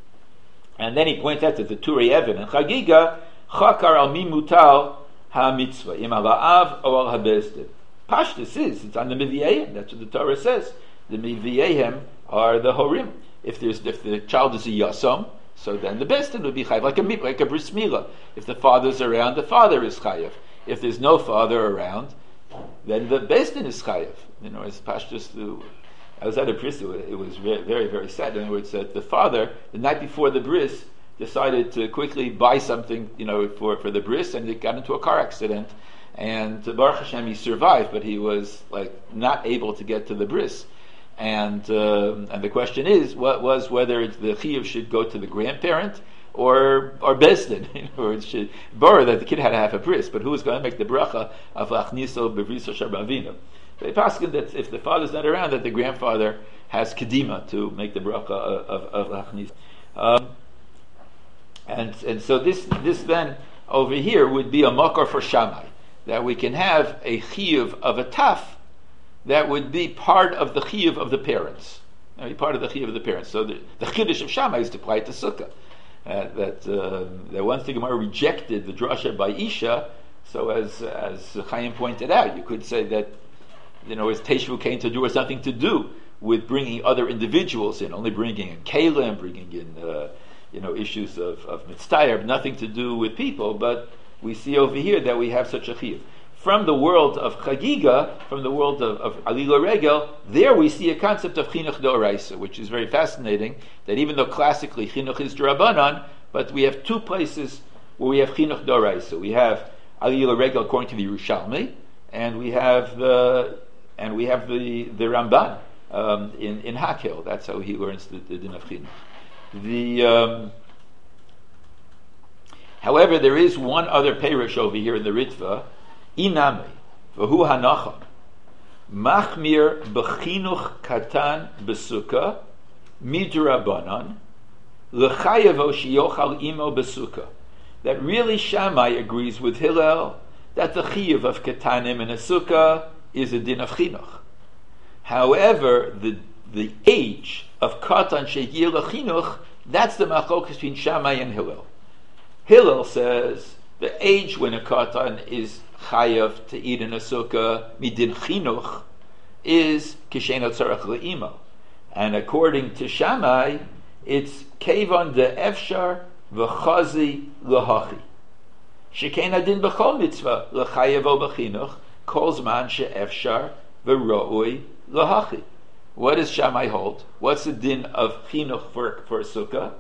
And then he points out that the Turei Even and Chagiga chakar al mimutal ha-mitzvah, im al-ha'av or al-habestin. Pashtus is, it's on the Miviehem, that's what the Torah says. The Miviehem are the Horim. If there's if the child is a Yasom, so then the Bestin would be Chayav, like a, like a Bris Milah. If the father's around, the father is Chayav. If there's no father around, then the Beis Din is chayav. You know, as Pashtus, I was at a bris, it was very, very, very sad. In other words, that the father, the night before the bris, decided to quickly buy something, you know, for, for the bris, and it got into a car accident. And Baruch Hashem, he survived, but he was like not able to get to the bris. And um, and the question is, what was whether it's the chiyuv should go to the grandparent or or Beis Din, you know, or it should borrow that the kid had to have a bris, but who was going to make the bracha of achniso bevriso shabavino? They paskin that if the father's not around, that the grandfather has kedima to make the bracha of of, of achniso. Um, and and so this this then over here would be a makor for Shammai, that we can have a chiyuv of a taf that would be part of the chiyuv of the parents. That would be part of the chiyuv of the parents. So the, the chiddush of Shammai is to apply it to sukkah. Uh, that uh, that once the Gemara rejected the drasha by Isha, so as as Chaim pointed out, you could say that, you know, as Teshuvah came to do, or something to do with bringing other individuals in, only bringing in Kalim, bringing in uh, you know issues of of mitzvah, nothing to do with people. But we see over here that we have such a chiyuv. From the world of Chagiga, from the world of, of Alila Regel, there we see a concept of Chinuch D'Oraisa, which is very fascinating, that even though classically Chinuch is D'Rabanan, but we have two places where we have Chinuch D'Oraisa. We have Alila Regel according to the Yerushalmi, and we have the and we have the, the Ramban um, in, in Hakel. That's how he learns the, the din of Chinuch. The, um, however, there is one other perush over here in the Ritva, Iname, v'hu hanachon, machmir b'chinuch katan b'sukkah, midrabanan, l'chayevo shiyochal imo b'sukkah. That really Shammai agrees with Hillel that the chiyuv of katanim in a sukkah is a din of chinuch. However, the the age of katan sheyir l'chinuch, that's the machlokas between Shammai and Hillel. Hillel says the age when a katan is chayav to eat in a sukkah midin chinuch is kishen tzarech le'imo, and according to Shammai, it's kevon de efshar v'chazi lehachi. Shekein adin b'chol mitzvah lechayav o b'chinuch kol zman she'efshar v'ro'ui lehachi. What does Shammai hold? What's the din of chinuch for for a sukkah?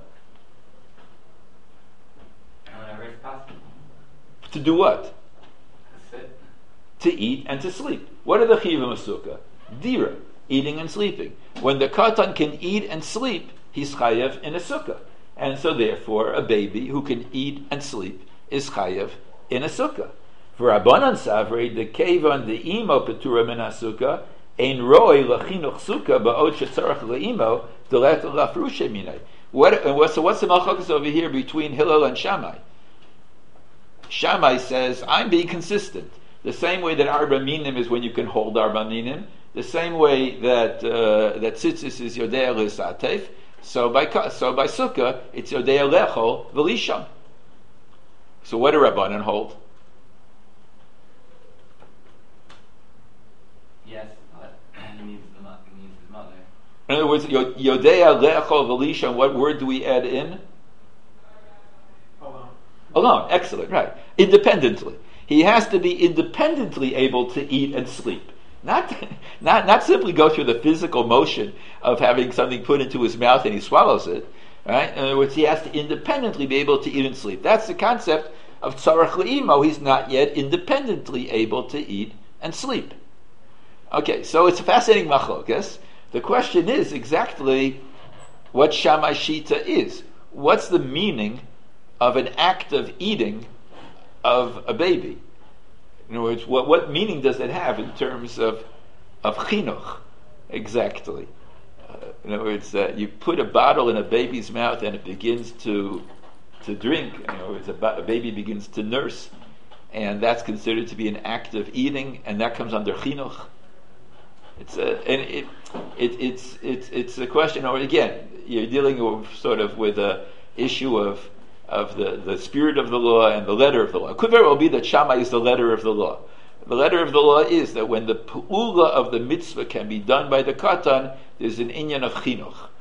Whenever it's possible. To do what? Sit. To eat and to sleep. What are the chiyuvim of sukkah? Dira, eating and sleeping. When the katan can eat and sleep, he's chayav in a sukkah. And so therefore, a baby who can eat and sleep is chayav in a sukkah. For Rabbanan Savrei, the kevan, the imo petura min sukkah, ein roi lachinuch sukkah ba'od shetzarach le'imo, delet lafrushe minay. What, so what's the malchakas over here between Hillel and Shammai? Shammai says, I'm being consistent. The same way that Arba Minim is when you can hold Arba Minim, the same way that uh, that Tzitzis is Yodea L'Satef, so by so by Sukkah, it's Yodea Lechol V'Lishon. So what do Rabbanan hold? Yes, but he needs, the, he needs his mother. In other words, Yodea Lechol V'Lishon, what word do we add in? Alone. Alone, excellent, right. Independently. He has to be independently able to eat and sleep. Not, not, not simply go through the physical motion of having something put into his mouth and he swallows it. Right? In other words, he has to independently be able to eat and sleep. That's the concept of tzarech le'imo. He's not yet independently able to eat and sleep. Okay, so it's a fascinating machlokas. The question is exactly what Shammai Shita is. What's the meaning of an act of eating of a baby? In other words, what, what meaning does it have in terms of of chinuch? Exactly. Uh, in other words, uh, you put a bottle in a baby's mouth and it begins to to drink. In other words, a, ba- a baby begins to nurse, and that's considered to be an act of eating, and that comes under chinuch. It's a and it, it it's it's it's a question. Or again, you're dealing with sort of with a issue of. of the, the spirit of the law and the letter of the law. It could very well be that Shammai is the letter of the law. The letter of the law is that when the pu'ula of the mitzvah can be done by the katan, there's an inyan of chinuch.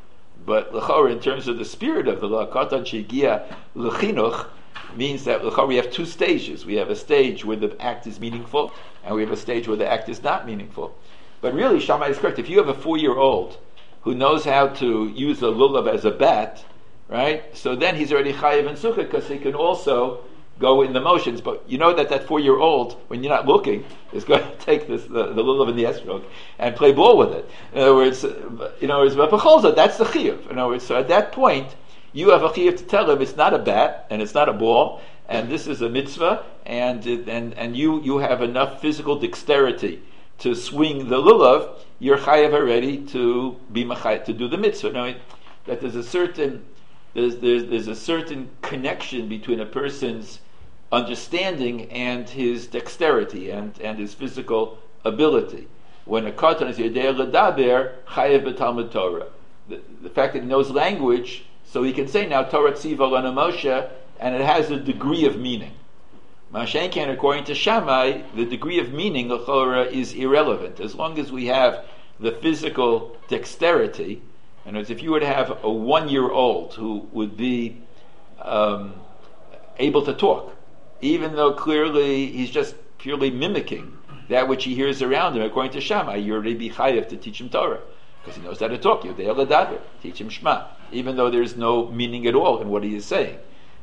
But l'chora, in terms of the spirit of the law, katan shegia l'chinuch, means that l'chora we have two stages. We have a stage where the act is meaningful, and we have a stage where the act is not meaningful. But really, Shammai is correct. If you have a four-year-old who knows how to use a lulav as a bat, right? So then he's already chayiv and sukkah because he can also go in the motions. But you know that that four-year-old, when you're not looking, is going to take this the, the lulav and the esrog and play ball with it. In other words, in other words, that's the chiyuv. In other words, so at that point, you have a chiyuv to tell him it's not a bat and it's not a ball, and this is a mitzvah, and and and you you have enough physical dexterity to swing the lulav. You're chayav already to be machayev, to do the mitzvah. Now, that there's a certain there's, there's there's a certain connection between a person's understanding and his dexterity and, and his physical ability. When a katan is yedei ledaber, chayav b'talmud Torah. The, the fact that he knows language, so he can say now Torah tziva lana Moshe, and it has a degree of meaning. Mashenken, according to Shammai, the degree of meaning l'chora is irrelevant as long as we have the physical dexterity. And as if you were to have a one-year-old who would be um, able to talk, even though clearly he's just purely mimicking that which he hears around him, according to Shammai, you're already be chayav to teach him Torah because he knows how to talk. Yodei ledaber, teach him Shema, even though there's no meaning at all in what he is saying.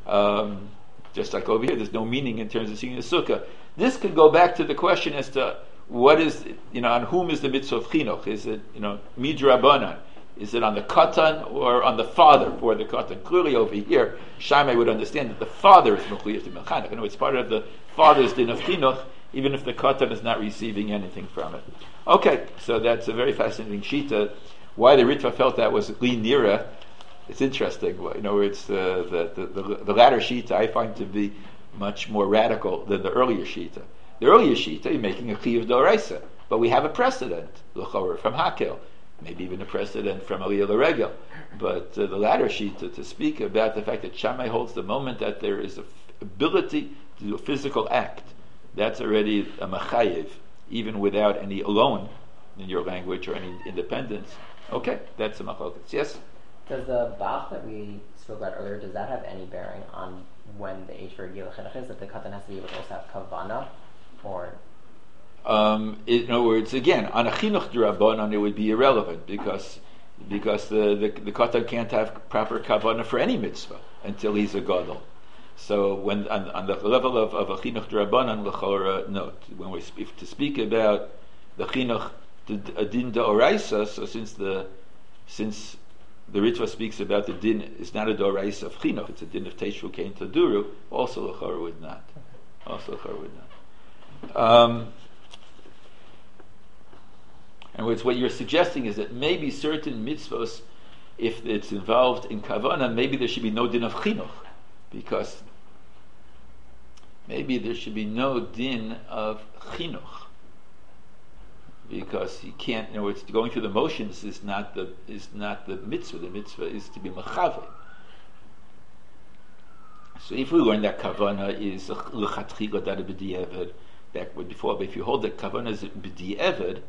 Um, Just like over here, there's no meaning in terms of singing the sukkah. This could go back to the question as to what is, you know, on whom is the mitzvah of chinuch? Is it, you know, midrabanan? Is it on the katan or on the father for the katan? Clearly over here, Shammai would understand that the father is mechuyev to melchanach. No, it's part of the father's din of chinuch, even if the katan is not receiving anything from it. Okay, so that's a very fascinating shita. Why the Ritva felt that was li nira. It's interesting. You know, it's uh, the, the, the the latter shita I find to be much more radical than the earlier shita. The earlier shita, you're making a chiyuv d'oraisa, but we have a precedent, l'chorah, from Hakel, maybe even a precedent from Aliyah l'regel. But uh, the latter shita to speak about the fact that Shammai holds the moment that there is a f- ability to do a physical act, that's already a machayev, even without any alone in your language or any independence. Okay, that's a machlokas. Yes. Does the Bach that we spoke about earlier, does that have any bearing on when the age for Gila Chinuch is, that the Katan has to be able to also have Kavana? Or? Um, in other words, again, on a Chinuch D'Rabbanan it would be irrelevant because because the, the, the Katan can't have proper Kavana for any mitzvah until he's a Gadol. So when on, on the level of, of a Chinuch D'Rabbanan, l'chora, no. When we speak, to speak about the Chinuch Din D'Oraisa, so since the since the Ritva speaks about the din is not a doraisa of chinuch; it's a din of teishvu kein taduru. Also, l'chor would not. Also, l'chor would not. Um, and what's, what you're suggesting is that maybe certain mitzvos, if it's involved in kavana, maybe there should be no din of chinuch, because maybe there should be no din of chinuch. Because you can't, you know, it's going through the motions is not the is not the mitzvah. The mitzvah is to be machave. So if we learn that kavana is l'chatchila that a b'di'evad, that would before, but if you hold that kavana is b'di'evad,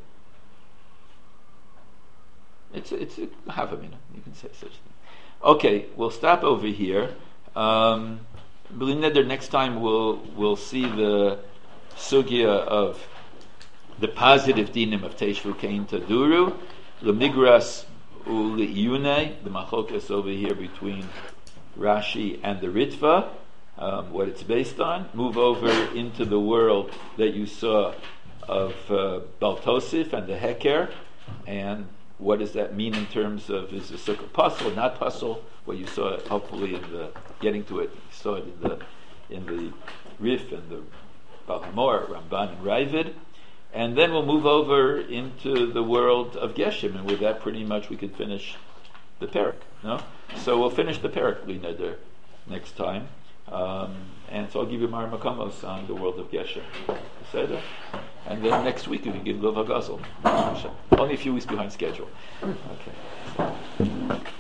it's a, it's a havamina. You can say such a thing. Okay, we'll stop over here. Um, next time we'll we'll see the sugya of the positive dinim of Teishvu Kein Taduru, Lemigras U'Liyune, the machlokas over here between Rashi and the Ritva, um, what it's based on. Move over into the world that you saw of uh, Baltosif and the Heker, and what does that mean in terms of is the sukkah puzzle, not puzzle? What you saw, hopefully, in the getting to it, you saw it in the in the Rif and the Baal HaMaor, Ramban and Ravid. And then we'll move over into the world of Geshem, and with that, pretty much we could finish the parak. No, so we'll finish the parak Neder next time, um, and so I'll give you Mar Makamos on the world of Geshem. And then next week we can give Lov HaGazal. Only a few weeks behind schedule. Okay.